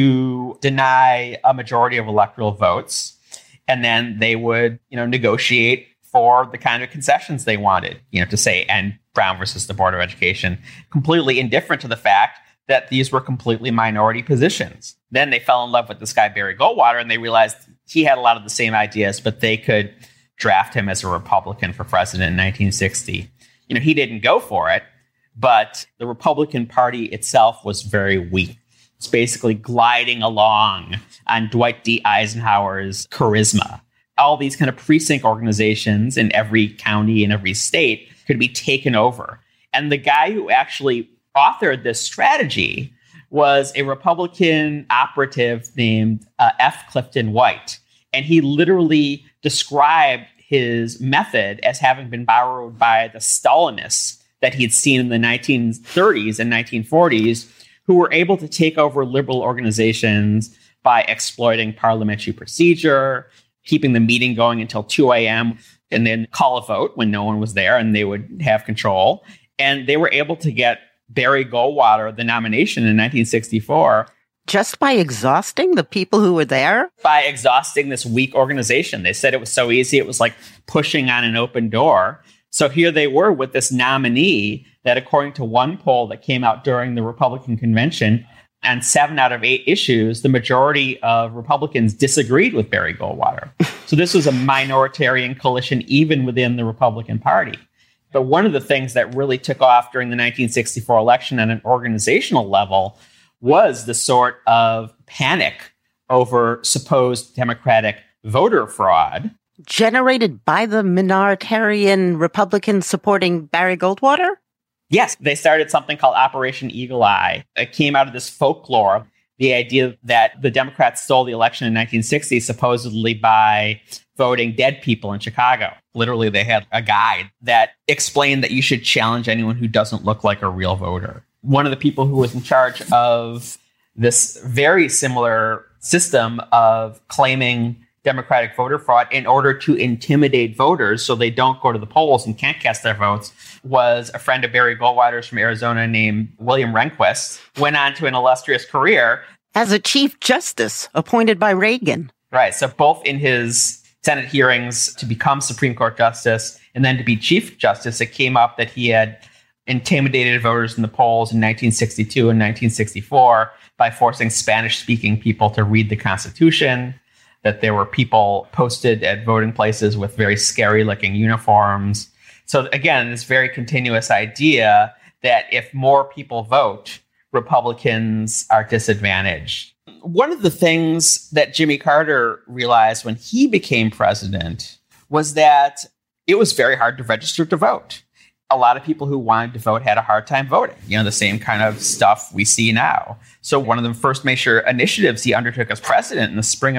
to deny a majority of electoral votes. And then they would, negotiate for the kind of concessions they wanted, to say, end Brown versus the Board of Education, completely indifferent to the fact that these were completely minority positions. Then they fell in love with this guy, Barry Goldwater, and they realized he had a lot of the same ideas, but they could draft him as a Republican for president in 1960. He didn't go for it, but the Republican Party itself was very weak. It's basically gliding along on Dwight D. Eisenhower's charisma. All these kind of precinct organizations in every county and every state could be taken over. And the guy who actually authored this strategy was a Republican operative named F. Clifton White. And he literally described his method as having been borrowed by the Stalinists that he had seen in the 1930s and 1940s, who were able to take over liberal organizations by exploiting parliamentary procedure, keeping the meeting going until 2 a.m., and then call a vote when no one was there, and they would have control. And they were able to get Barry Goldwater the nomination in 1964. Just by exhausting the people who were there? By exhausting this weak organization. They said it was so easy, it was like pushing on an open door. So here they were with this nominee that, according to one poll that came out during the Republican convention, on 7 out of 8 issues, the majority of Republicans disagreed with Barry Goldwater. So this was a minoritarian coalition even within the Republican Party. But one of the things that really took off during the 1964 election on an organizational level was the sort of panic over supposed Democratic voter fraud. Generated by the minoritarian Republicans supporting Barry Goldwater? Yes, they started something called Operation Eagle Eye. It came out of this folklore, the idea that the Democrats stole the election in 1960 supposedly by voting dead people in Chicago. Literally, they had a guide that explained that you should challenge anyone who doesn't look like a real voter. One of the people who was in charge of this very similar system of claiming Democratic voter fraud in order to intimidate voters so they don't go to the polls and can't cast their votes was a friend of Barry Goldwater's from Arizona named William Rehnquist. Went on to an illustrious career as a Chief Justice appointed by Reagan. Right. So both in his Senate hearings to become Supreme Court Justice and then to be Chief Justice, it came up that he had intimidated voters in the polls in 1962 and 1964 by forcing Spanish-speaking people to read the Constitution, that there were people posted at voting places with very scary-looking uniforms. So again, this very continuous idea that if more people vote, Republicans are disadvantaged. One of the things that Jimmy Carter realized when he became president was that it was very hard to register to vote. A lot of people who wanted to vote had a hard time voting, the same kind of stuff we see now. So one of the first major initiatives he undertook as president in the spring of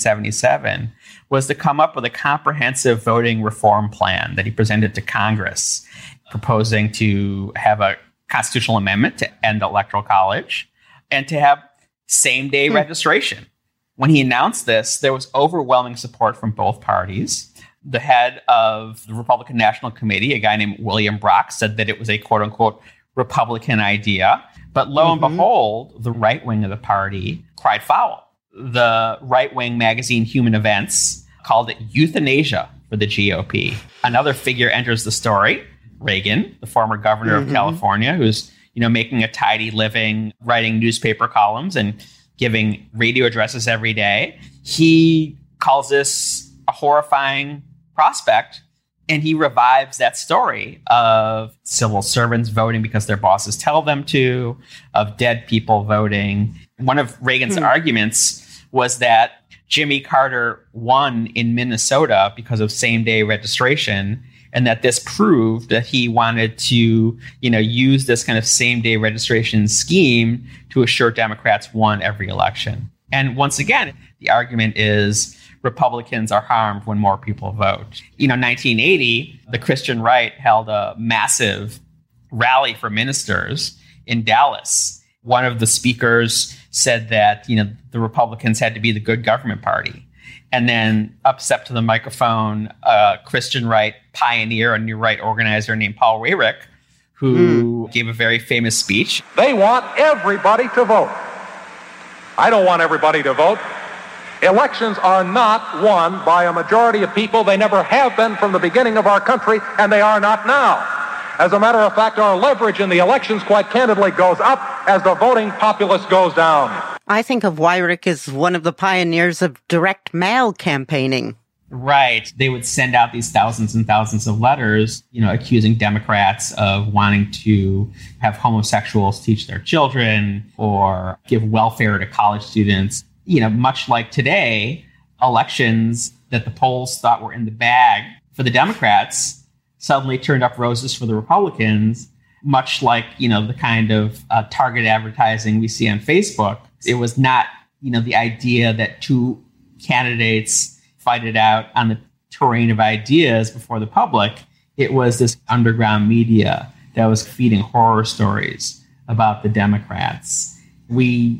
1977 was to come up with a comprehensive voting reform plan that he presented to Congress, proposing to have a constitutional amendment to end electoral college and to have same-day registration. When he announced this, there was overwhelming support from both parties. The head of the Republican National Committee, a guy named William Brock, said that it was a quote-unquote Republican idea. But lo and behold, the right wing of the party cried foul. The right-wing magazine Human Events called it euthanasia for the GOP. Another figure enters the story, Reagan, the former governor of California, who's making a tidy living, writing newspaper columns and giving radio addresses every day. He calls this a horrifying prospect, and he revives that story of civil servants voting because their bosses tell them to, of dead people voting. One of Reagan's arguments was that Jimmy Carter won in Minnesota because of same-day registration, and that this proved that he wanted to, use this kind of same-day registration scheme to assure Democrats won every election. And once again, the argument is Republicans are harmed when more people vote. 1980, the Christian right held a massive rally for ministers in Dallas. One of the speakers said that, the Republicans had to be the good government party. and then up step to the microphone a Christian right pioneer, a new right organizer named Paul Weyrich, who gave a very famous speech. They want everybody to vote. I don't want everybody to vote. Elections are not won by a majority of people. They never have been from the beginning of our country, and they are not now. As a matter of fact, our leverage in the elections, quite candidly, goes up as the voting populace goes down. I think of Weyrich as one of the pioneers of direct mail campaigning. Right. They would send out these thousands and thousands of letters, accusing Democrats of wanting to have homosexuals teach their children or give welfare to college students. Much like today, elections that the polls thought were in the bag for the Democrats suddenly turned up roses for the Republicans, much like, the kind of targeted advertising we see on Facebook. It was not, the idea that two candidates fight it out on the terrain of ideas before the public. It was this underground media that was feeding horror stories about the Democrats. We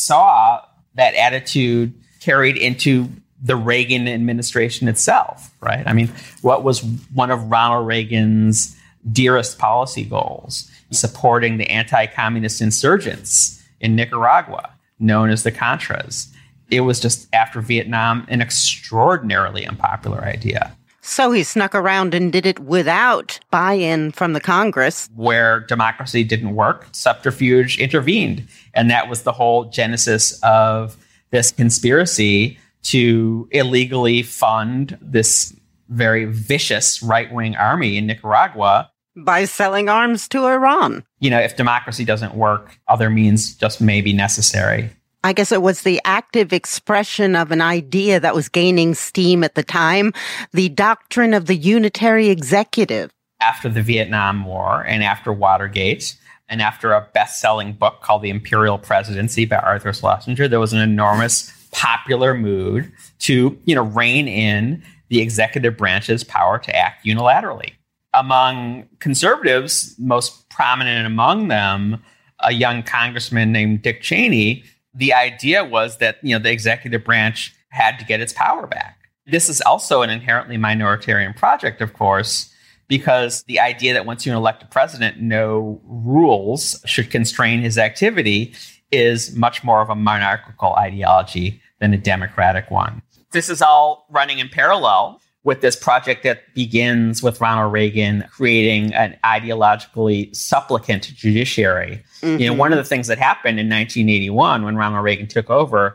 saw that attitude carried into the Reagan administration itself, right? I mean, what was one of Ronald Reagan's dearest policy goals? Supporting the anti-communist insurgents in Nicaragua, known as the Contras. It was just, after Vietnam, an extraordinarily unpopular idea. So he snuck around and did it without buy-in from the Congress. Where democracy didn't work, subterfuge intervened. And that was the whole genesis of this conspiracy to illegally fund this very vicious right-wing army in Nicaragua. By selling arms to Iran. If democracy doesn't work, other means just may be necessary. I guess it was the active expression of an idea that was gaining steam at the time, the doctrine of the unitary executive. After the Vietnam War and after Watergate and after a best-selling book called The Imperial Presidency by Arthur Schlesinger, there was an enormous popular mood to, rein in the executive branch's power to act unilaterally. Among conservatives, most prominent among them, a young congressman named Dick Cheney, the idea was that, the executive branch had to get its power back. This is also an inherently minoritarian project, of course, because the idea that once you elect a president, no rules should constrain his activity is much more of a monarchical ideology than a democratic one. This is all running in parallel with this project that begins with Ronald Reagan creating an ideologically supplicant judiciary. Mm-hmm. One of the things that happened in 1981 when Ronald Reagan took over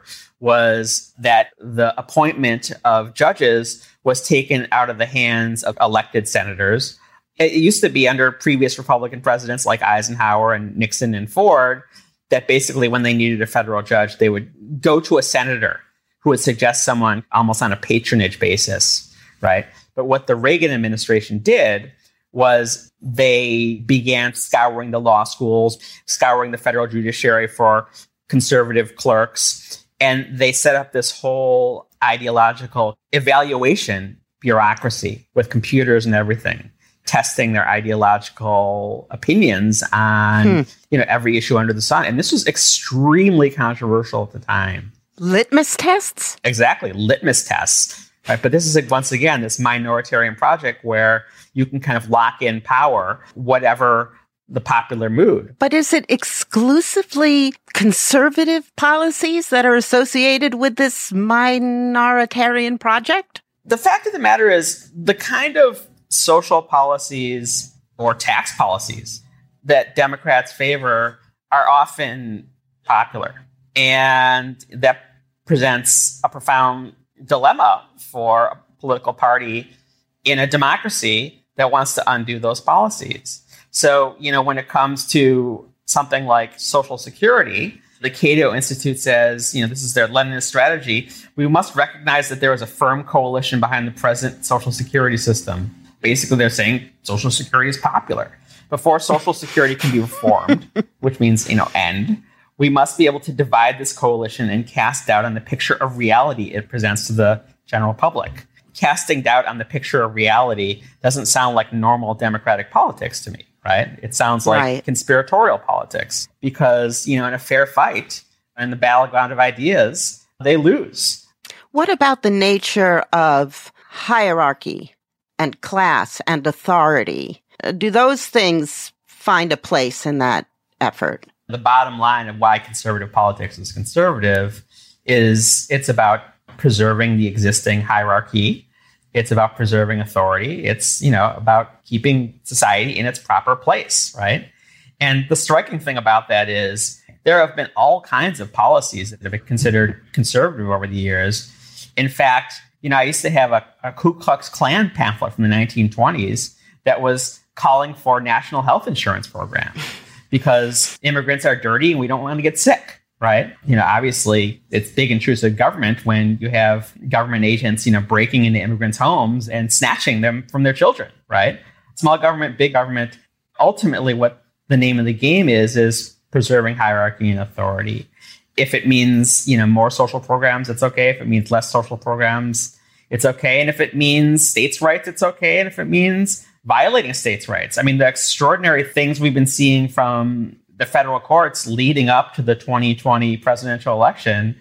was that the appointment of judges was taken out of the hands of elected senators. It used to be under previous Republican presidents like Eisenhower and Nixon and Ford that basically when they needed a federal judge, they would go to a senator who would suggest someone almost on a patronage basis, right? But what the Reagan administration did was they began scouring the law schools, scouring the federal judiciary for conservative clerks, and they set up this whole ideological evaluation bureaucracy with computers and everything, testing their ideological opinions on every issue under the sun. And this was extremely controversial at the time. Litmus tests? Exactly, litmus tests. Right? But this is, once again, this minoritarian project where you can kind of lock in power, whatever the popular mood. But is it exclusively conservative policies that are associated with this minoritarian project? The fact of the matter is the kind of social policies or tax policies that Democrats favor are often popular. And that presents a profound dilemma for a political party in a democracy that wants to undo those policies. So, when it comes to something like Social Security, the Cato Institute says, this is their Leninist strategy. We must recognize that there is a firm coalition behind the present Social Security system. Basically, they're saying Social Security is popular. Before Social Security can be reformed, which means, end, we must be able to divide this coalition and cast doubt on the picture of reality it presents to the general public. Casting doubt on the picture of reality doesn't sound like normal democratic politics to me, right? It sounds like conspiratorial politics because, in a fair fight, in the battleground of ideas, they lose. What about the nature of hierarchy and class and authority? Do those things find a place in that effort? The bottom line of why conservative politics is conservative is it's about preserving the existing hierarchy. It's about preserving authority. It's, about keeping society in its proper place, right? And the striking thing about that is there have been all kinds of policies that have been considered conservative over the years. In fact, I used to have a Ku Klux Klan pamphlet from the 1920s that was calling for national health insurance program because immigrants are dirty and we don't want to get sick, right? Obviously, it's big intrusive government when you have government agents, breaking into immigrants' homes and snatching them from their children, right? Small government, big government. Ultimately, what the name of the game is preserving hierarchy and authority. If it means, more social programs, it's okay. If it means less social programs, it's okay. And if it means states' rights, it's okay. And if it means violating states' rights. I mean, the extraordinary things we've been seeing from the federal courts leading up to the 2020 presidential election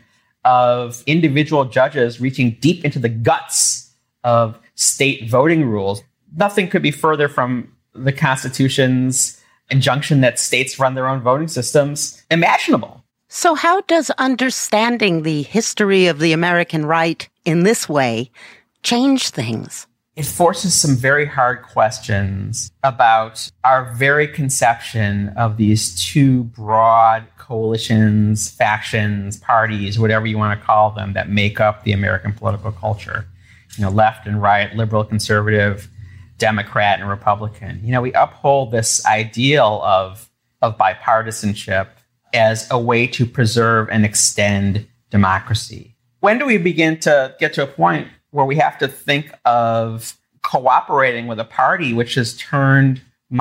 of individual judges reaching deep into the guts of state voting rules. Nothing could be further from the Constitution's injunction that states run their own voting systems imaginable. So how does understanding the history of the American right in this way change things? It forces some very hard questions about our very conception of these two broad coalitions, factions, parties, whatever you want to call them, that make up the American political culture. Left and right, liberal, conservative, Democrat, and Republican. We uphold this ideal of bipartisanship as a way to preserve and extend democracy. When do we begin to get to a point where we have to think of cooperating with a party which has turned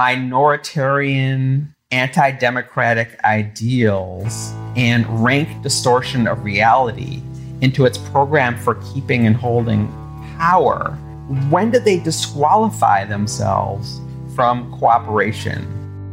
minoritarian, anti-democratic ideals and rank distortion of reality into its program for keeping and holding power? When did they disqualify themselves from cooperation?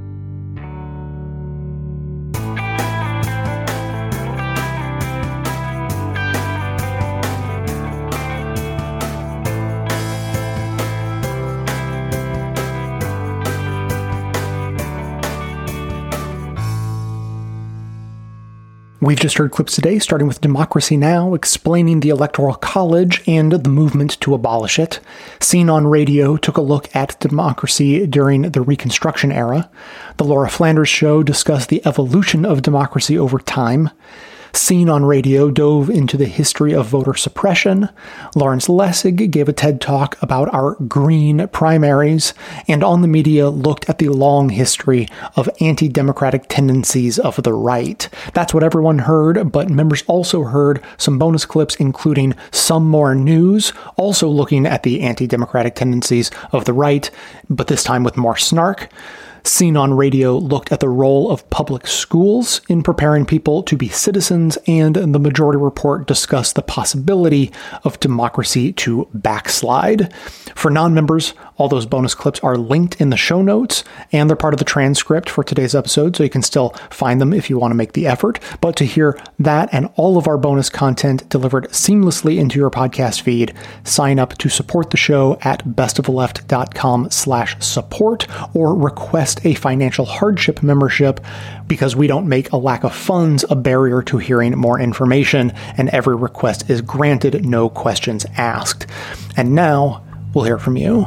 We've just heard clips today, starting with Democracy Now!, explaining the Electoral College and the movement to abolish it. Scene on Radio took a look at democracy during the Reconstruction era. The Laura Flanders Show discussed the evolution of democracy over time. Scene on Radio dove into the history of voter suppression. Lawrence Lessig gave a TED Talk about our green primaries. And On the Media looked at the long history of anti-democratic tendencies of the right. That's what everyone heard, but members also heard some bonus clips, including Some More News, also looking at the anti-democratic tendencies of the right, but this time with more snark. Scene on Radio looked at the role of public schools in preparing people to be citizens, and the Majority Report discussed the possibility of democracy to backslide. For non-members, all those bonus clips are linked in the show notes, and they're part of the transcript for today's episode, so you can still find them if you want to make the effort. But to hear that and all of our bonus content delivered seamlessly into your podcast feed, sign up to support the show at bestoftheleft.com/support or request a financial hardship membership, because we don't make a lack of funds a barrier to hearing more information, and every request is granted, no questions asked. And now, we'll hear from you.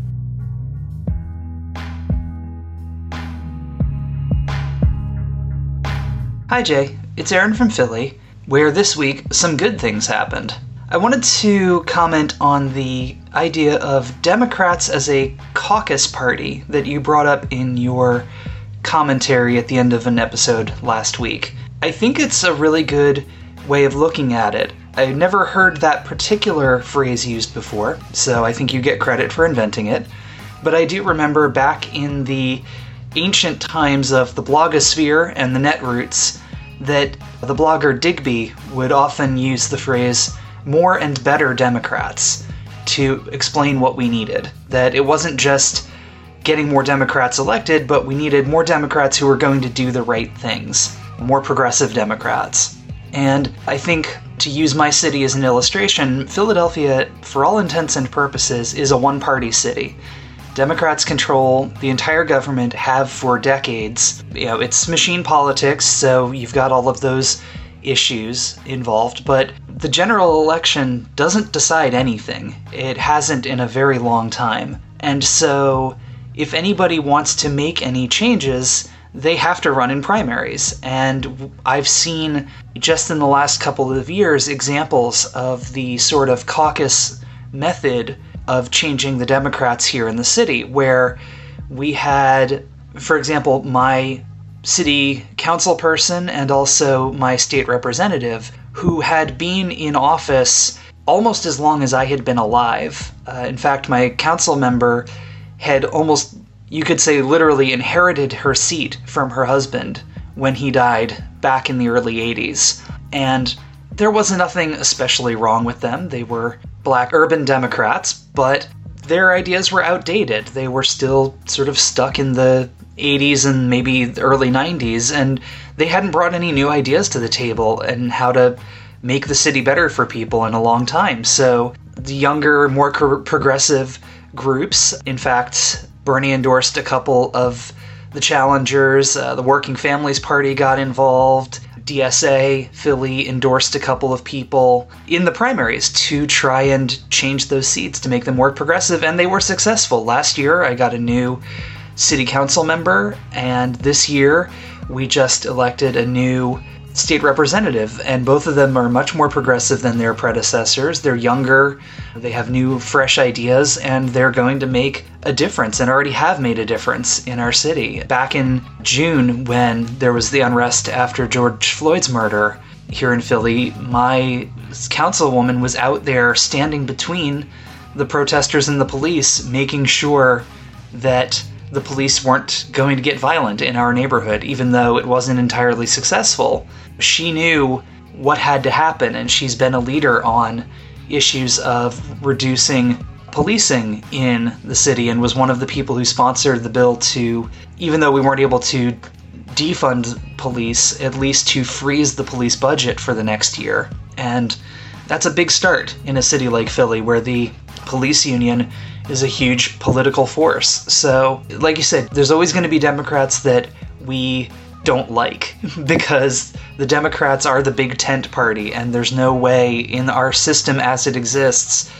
Hi Jay, it's Aaron from Philly, where this week some good things happened. I wanted to comment on the idea of Democrats as a caucus party that you brought up in your commentary at the end of an episode last week. I think it's a really good way of looking at it. I've never heard that particular phrase used before, so I think you get credit for inventing it. But I do remember back in the ancient times of the blogosphere and the netroots that the blogger Digby would often use the phrase more and better Democrats to explain what we needed. That it wasn't just getting more Democrats elected, but we needed more Democrats who were going to do the right things. More progressive Democrats. And I think to use my city as an illustration, Philadelphia, for all intents and purposes, is a one-party city. Democrats control the entire government, have for decades. It's machine politics, so you've got all of those issues involved, but the general election doesn't decide anything. It hasn't in a very long time. And so if anybody wants to make any changes, they have to run in primaries. And I've seen just in the last couple of years examples of the sort of caucus method of changing the Democrats here in the city, where we had, for example, my city council person and also my state representative who had been in office almost as long as I had been alive. In fact, my council member had almost, you could say, literally inherited her seat from her husband when he died back in the early 80s. And there was nothing especially wrong with them. They were black urban Democrats, but their ideas were outdated. They were still sort of stuck in the 80s and maybe the early 90s, and they hadn't brought any new ideas to the table and how to make the city better for people in a long time. So the younger, more progressive groups, in fact, Bernie endorsed a couple of the challengers, the Working Families Party got involved, DSA, Philly endorsed a couple of people in the primaries to try and change those seats to make them more progressive, and they were successful. Last year, I got a new city council member, and this year we just elected a new state representative, and both of them are much more progressive than their predecessors. They're younger, they have new, fresh ideas, and they're going to make a difference, and already have made a difference in our city. Back in June, when there was the unrest after George Floyd's murder here in Philly, my councilwoman was out there standing between the protesters and the police, making sure that the police weren't going to get violent in our neighborhood, even though it wasn't entirely successful. She knew what had to happen, and she's been a leader on issues of reducing policing in the city, and was one of the people who sponsored the bill to, even though we weren't able to defund police, at least to freeze the police budget for the next year. And that's a big start in a city like Philly, where the police union is a huge political force. So, like you said, there's always going to be Democrats that we don't like, because the Democrats are the big tent party, and there's no way in our system as it exists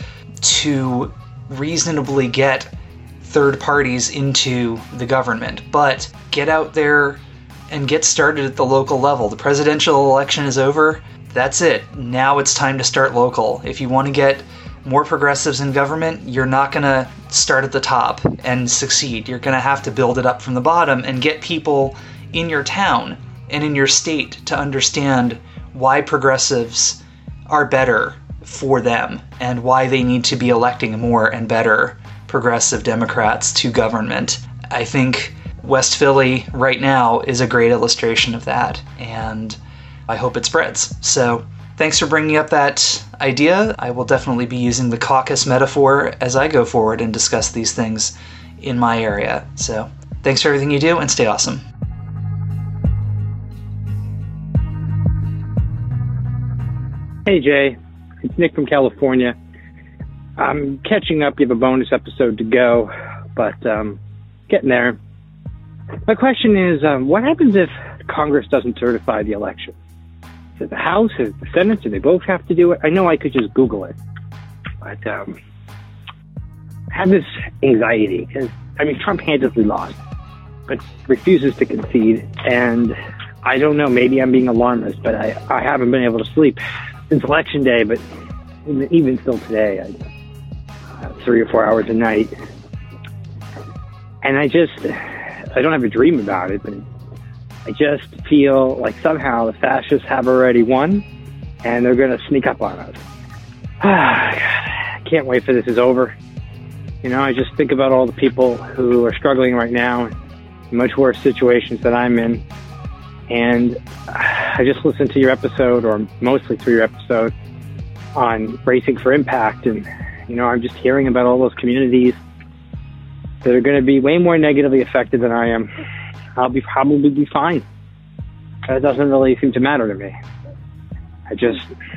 to reasonably get third parties into the government. But get out there and get started at the local level. The presidential election is over. That's it. Now it's time to start local. If you want to get more progressives in government, you're not going to start at the top and succeed. You're going to have to build it up from the bottom and get people in your town and in your state to understand why progressives are better for them and why they need to be electing more and better progressive Democrats to government. I think West Philly right now is a great illustration of that, and I hope it spreads. So thanks for bringing up that idea. I will definitely be using the caucus metaphor as I go forward and discuss these things in my area. So thanks for everything you do, and stay awesome. Hey Jay, it's Nick from California. I'm catching up. You have a bonus episode to go, but getting there. My question is, what happens if Congress doesn't certify the election? Is it the House? Is it the Senate? Do they both have to do it? I know I could just Google it, but I have this anxiety because, Trump handedly lost, but refuses to concede, and I don't know, maybe I'm being alarmist, but I haven't been able to sleep since Election Day, but even still today, 3 or 4 hours a night. And I don't have a dream about it, but I just feel like somehow the fascists have already won, and they're going to sneak up on us. God, I can't wait for this is over. I just think about all the people who are struggling right now in much worse situations than I'm in. And I just listened to your episode, or mostly through your episode, on Bracing for Impact. And, I'm just hearing about all those communities that are going to be way more negatively affected than I am. I'll probably be fine. That doesn't really seem to matter to me. I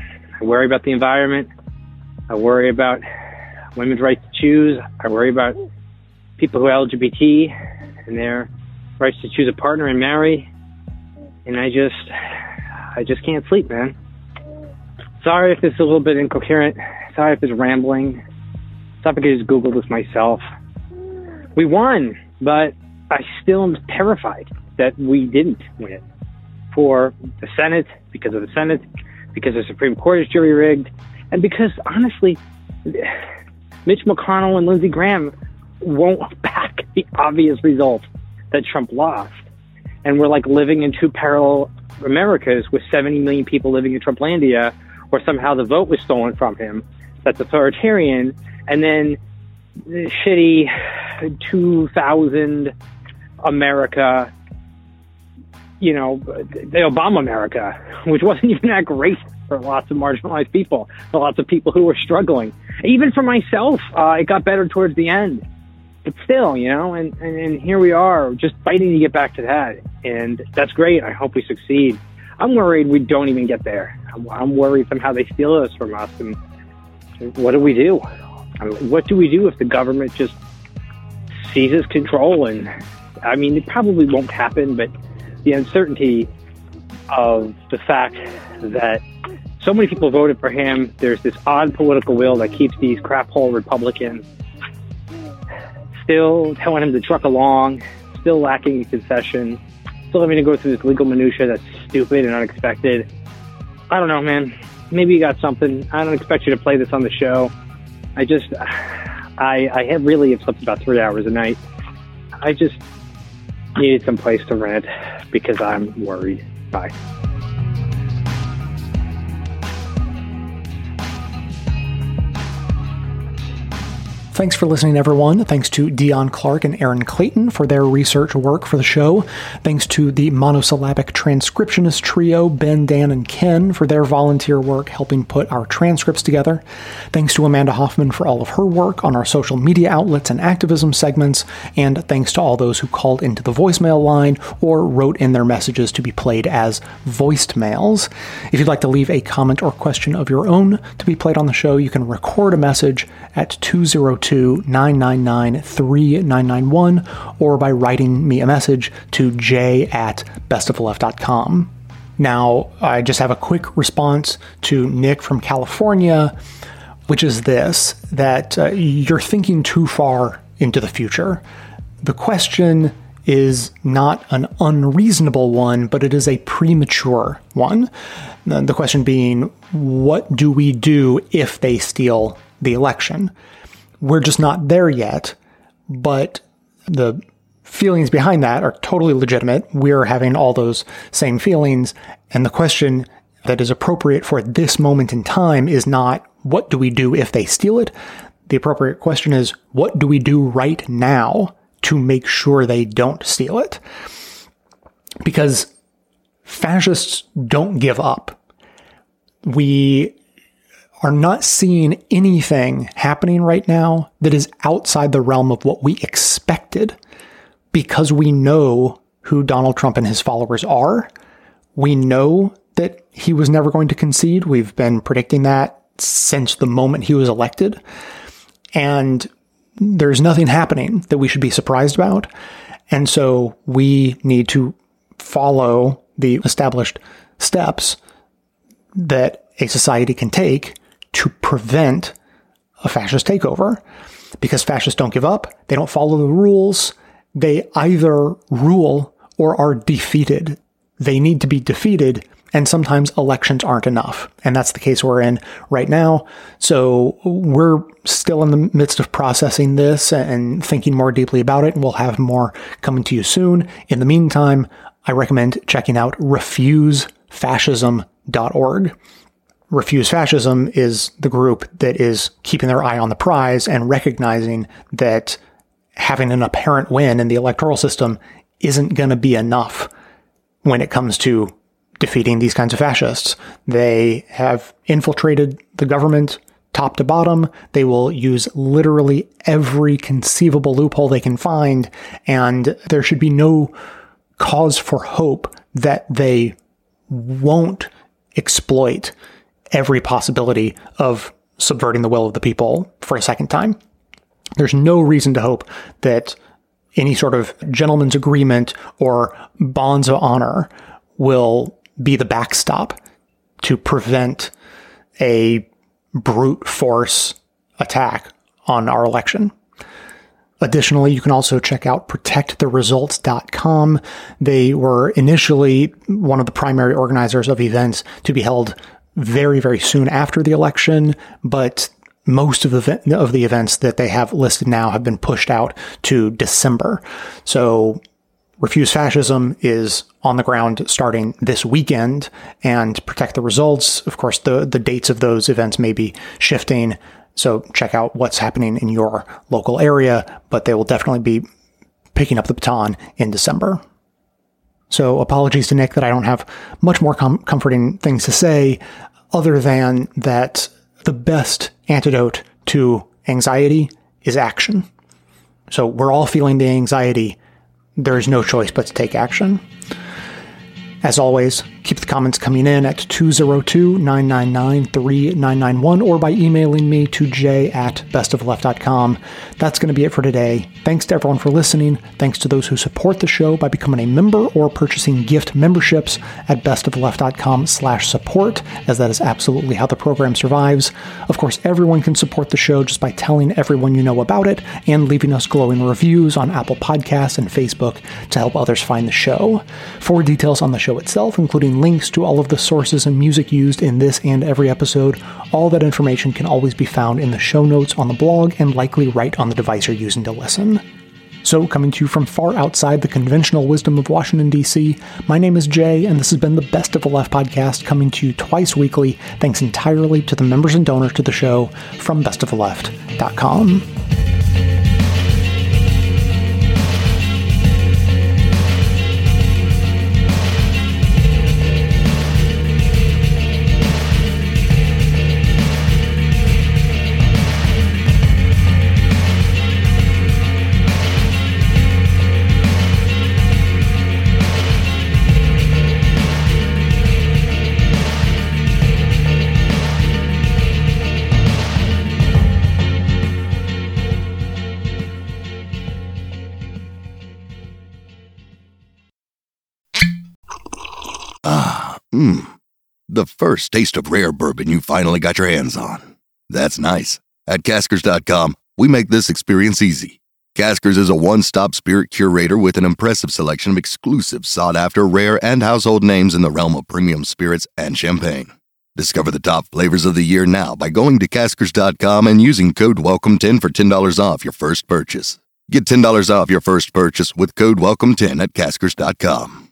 I worry about the environment. I worry about women's rights to choose. I worry about people who are LGBT and their rights to choose a partner and marry. And I just can't sleep, man. Sorry if this is a little bit incoherent. Sorry if it's rambling. Sorry if I could just Google this myself. We won, but I still am terrified that we didn't win. For the Senate, because of the Senate, because the Supreme Court is jury-rigged, and because, honestly, Mitch McConnell and Lindsey Graham won't back the obvious result that Trump lost. And we're like living in two parallel Americas with 70 million people living in Trumplandia, where somehow the vote was stolen from him. That's authoritarian. And then the shitty 2000 America, you know, the Obama America, which wasn't even that great for lots of marginalized people, for lots of people who were struggling. Even for myself, it got better towards the end. But still, you know, and here we are, just fighting to get back to that. And that's great. I hope we succeed. I'm worried we don't even get there. I'm worried somehow they steal this from us. And what do we do? I mean, what do we do if the government just seizes control? And I mean, it probably won't happen, but the uncertainty of the fact that so many people voted for him, there's this odd political will that keeps these crap hole Republicans still telling him to truck along, still lacking in concession, still having to go through this legal minutia that's stupid and unexpected. I don't know, man. Maybe you got something. I don't expect you to play this on the show. I really have slept about 3 hours a night. I just needed some place to rent because I'm worried. Bye. Thanks for listening, everyone. Thanks to Dion Clark and Aaron Clayton for their research work for the show. Thanks to the monosyllabic transcriptionist trio, Ben, Dan, and Ken, for their volunteer work helping put our transcripts together. Thanks to Amanda Hoffman for all of her work on our social media outlets and activism segments. And thanks to all those who called into the voicemail line or wrote in their messages to be played as voiced mails. If you'd like to leave a comment or question of your own to be played on the show, you can record a message at 202-999-3991 or by writing me a message to j@bestoftheleft.com. Now, I just have a quick response to Nick from California, which is this, that you're thinking too far into the future. The question is not an unreasonable one, but it is a premature one. The question being, what do we do if they steal the election? We're just not there yet, but the feelings behind that are totally legitimate. We're having all those same feelings, and the question that is appropriate for this moment in time is not, what do we do if they steal it? The appropriate question is, what do we do right now to make sure they don't steal it? Because fascists don't give up. We are not seeing anything happening right now that is outside the realm of what we expected, because we know who Donald Trump and his followers are. We know that he was never going to concede. We've been predicting that since the moment he was elected. And there's nothing happening that we should be surprised about. And so we need to follow the established steps that a society can take to prevent a fascist takeover. Because fascists don't give up. They don't follow the rules. They either rule or are defeated. They need to be defeated, and sometimes elections aren't enough. And that's the case we're in right now. So we're still in the midst of processing this and thinking more deeply about it, and we'll have more coming to you soon. In the meantime, I recommend checking out refusefascism.org. Refuse Fascism is the group that is keeping their eye on the prize and recognizing that having an apparent win in the electoral system isn't going to be enough when it comes to defeating these kinds of fascists. They have infiltrated the government top to bottom. They will use literally every conceivable loophole they can find, and there should be no cause for hope that they won't exploit every possibility of subverting the will of the people for a second time. There's no reason to hope that any sort of gentleman's agreement or bonds of honor will be the backstop to prevent a brute force attack on our election. Additionally, you can also check out protecttheresults.com. They were initially one of the primary organizers of events to be held very, very soon after the election, but most of the events that they have listed now have been pushed out to December. So Refuse Fascism is on the ground starting this weekend, and Protect the Results, of course, the dates of those events may be shifting. So check out what's happening in your local area, but they will definitely be picking up the baton in December. So apologies to Nick that I don't have much more comforting things to say, other than that the best antidote to anxiety is action. So we're all feeling the anxiety. There is no choice but to take action. As always, keep the comments coming in at 202-999-3991 or by emailing me to j@bestofleft.com. That's going to be it for today. Thanks to everyone for listening. Thanks to those who support the show by becoming a member or purchasing gift memberships at bestofleft.com/support, as that is absolutely how the program survives. Of course, everyone can support the show just by telling everyone you know about it and leaving us glowing reviews on Apple Podcasts and Facebook to help others find the show. For details on the show itself, including links to all of the sources and music used in this and every episode, all that information can always be found in the show notes on the blog and likely right on the device you're using to listen. So, coming to you from far outside the conventional wisdom of Washington, D.C., my name is Jay, and this has been the Best of the Left podcast, coming to you twice weekly, thanks entirely to the members and donors to the show from bestoftheleft.com. The first taste of rare bourbon you finally got your hands on. That's nice. At Caskers.com, we make this experience easy. Caskers is a one-stop spirit curator with an impressive selection of exclusive, sought-after, rare, and household names in the realm of premium spirits and champagne. Discover the top flavors of the year now by going to Caskers.com and using code WELCOME10 for $10 off your first purchase. Get $10 off your first purchase with code WELCOME10 at Caskers.com.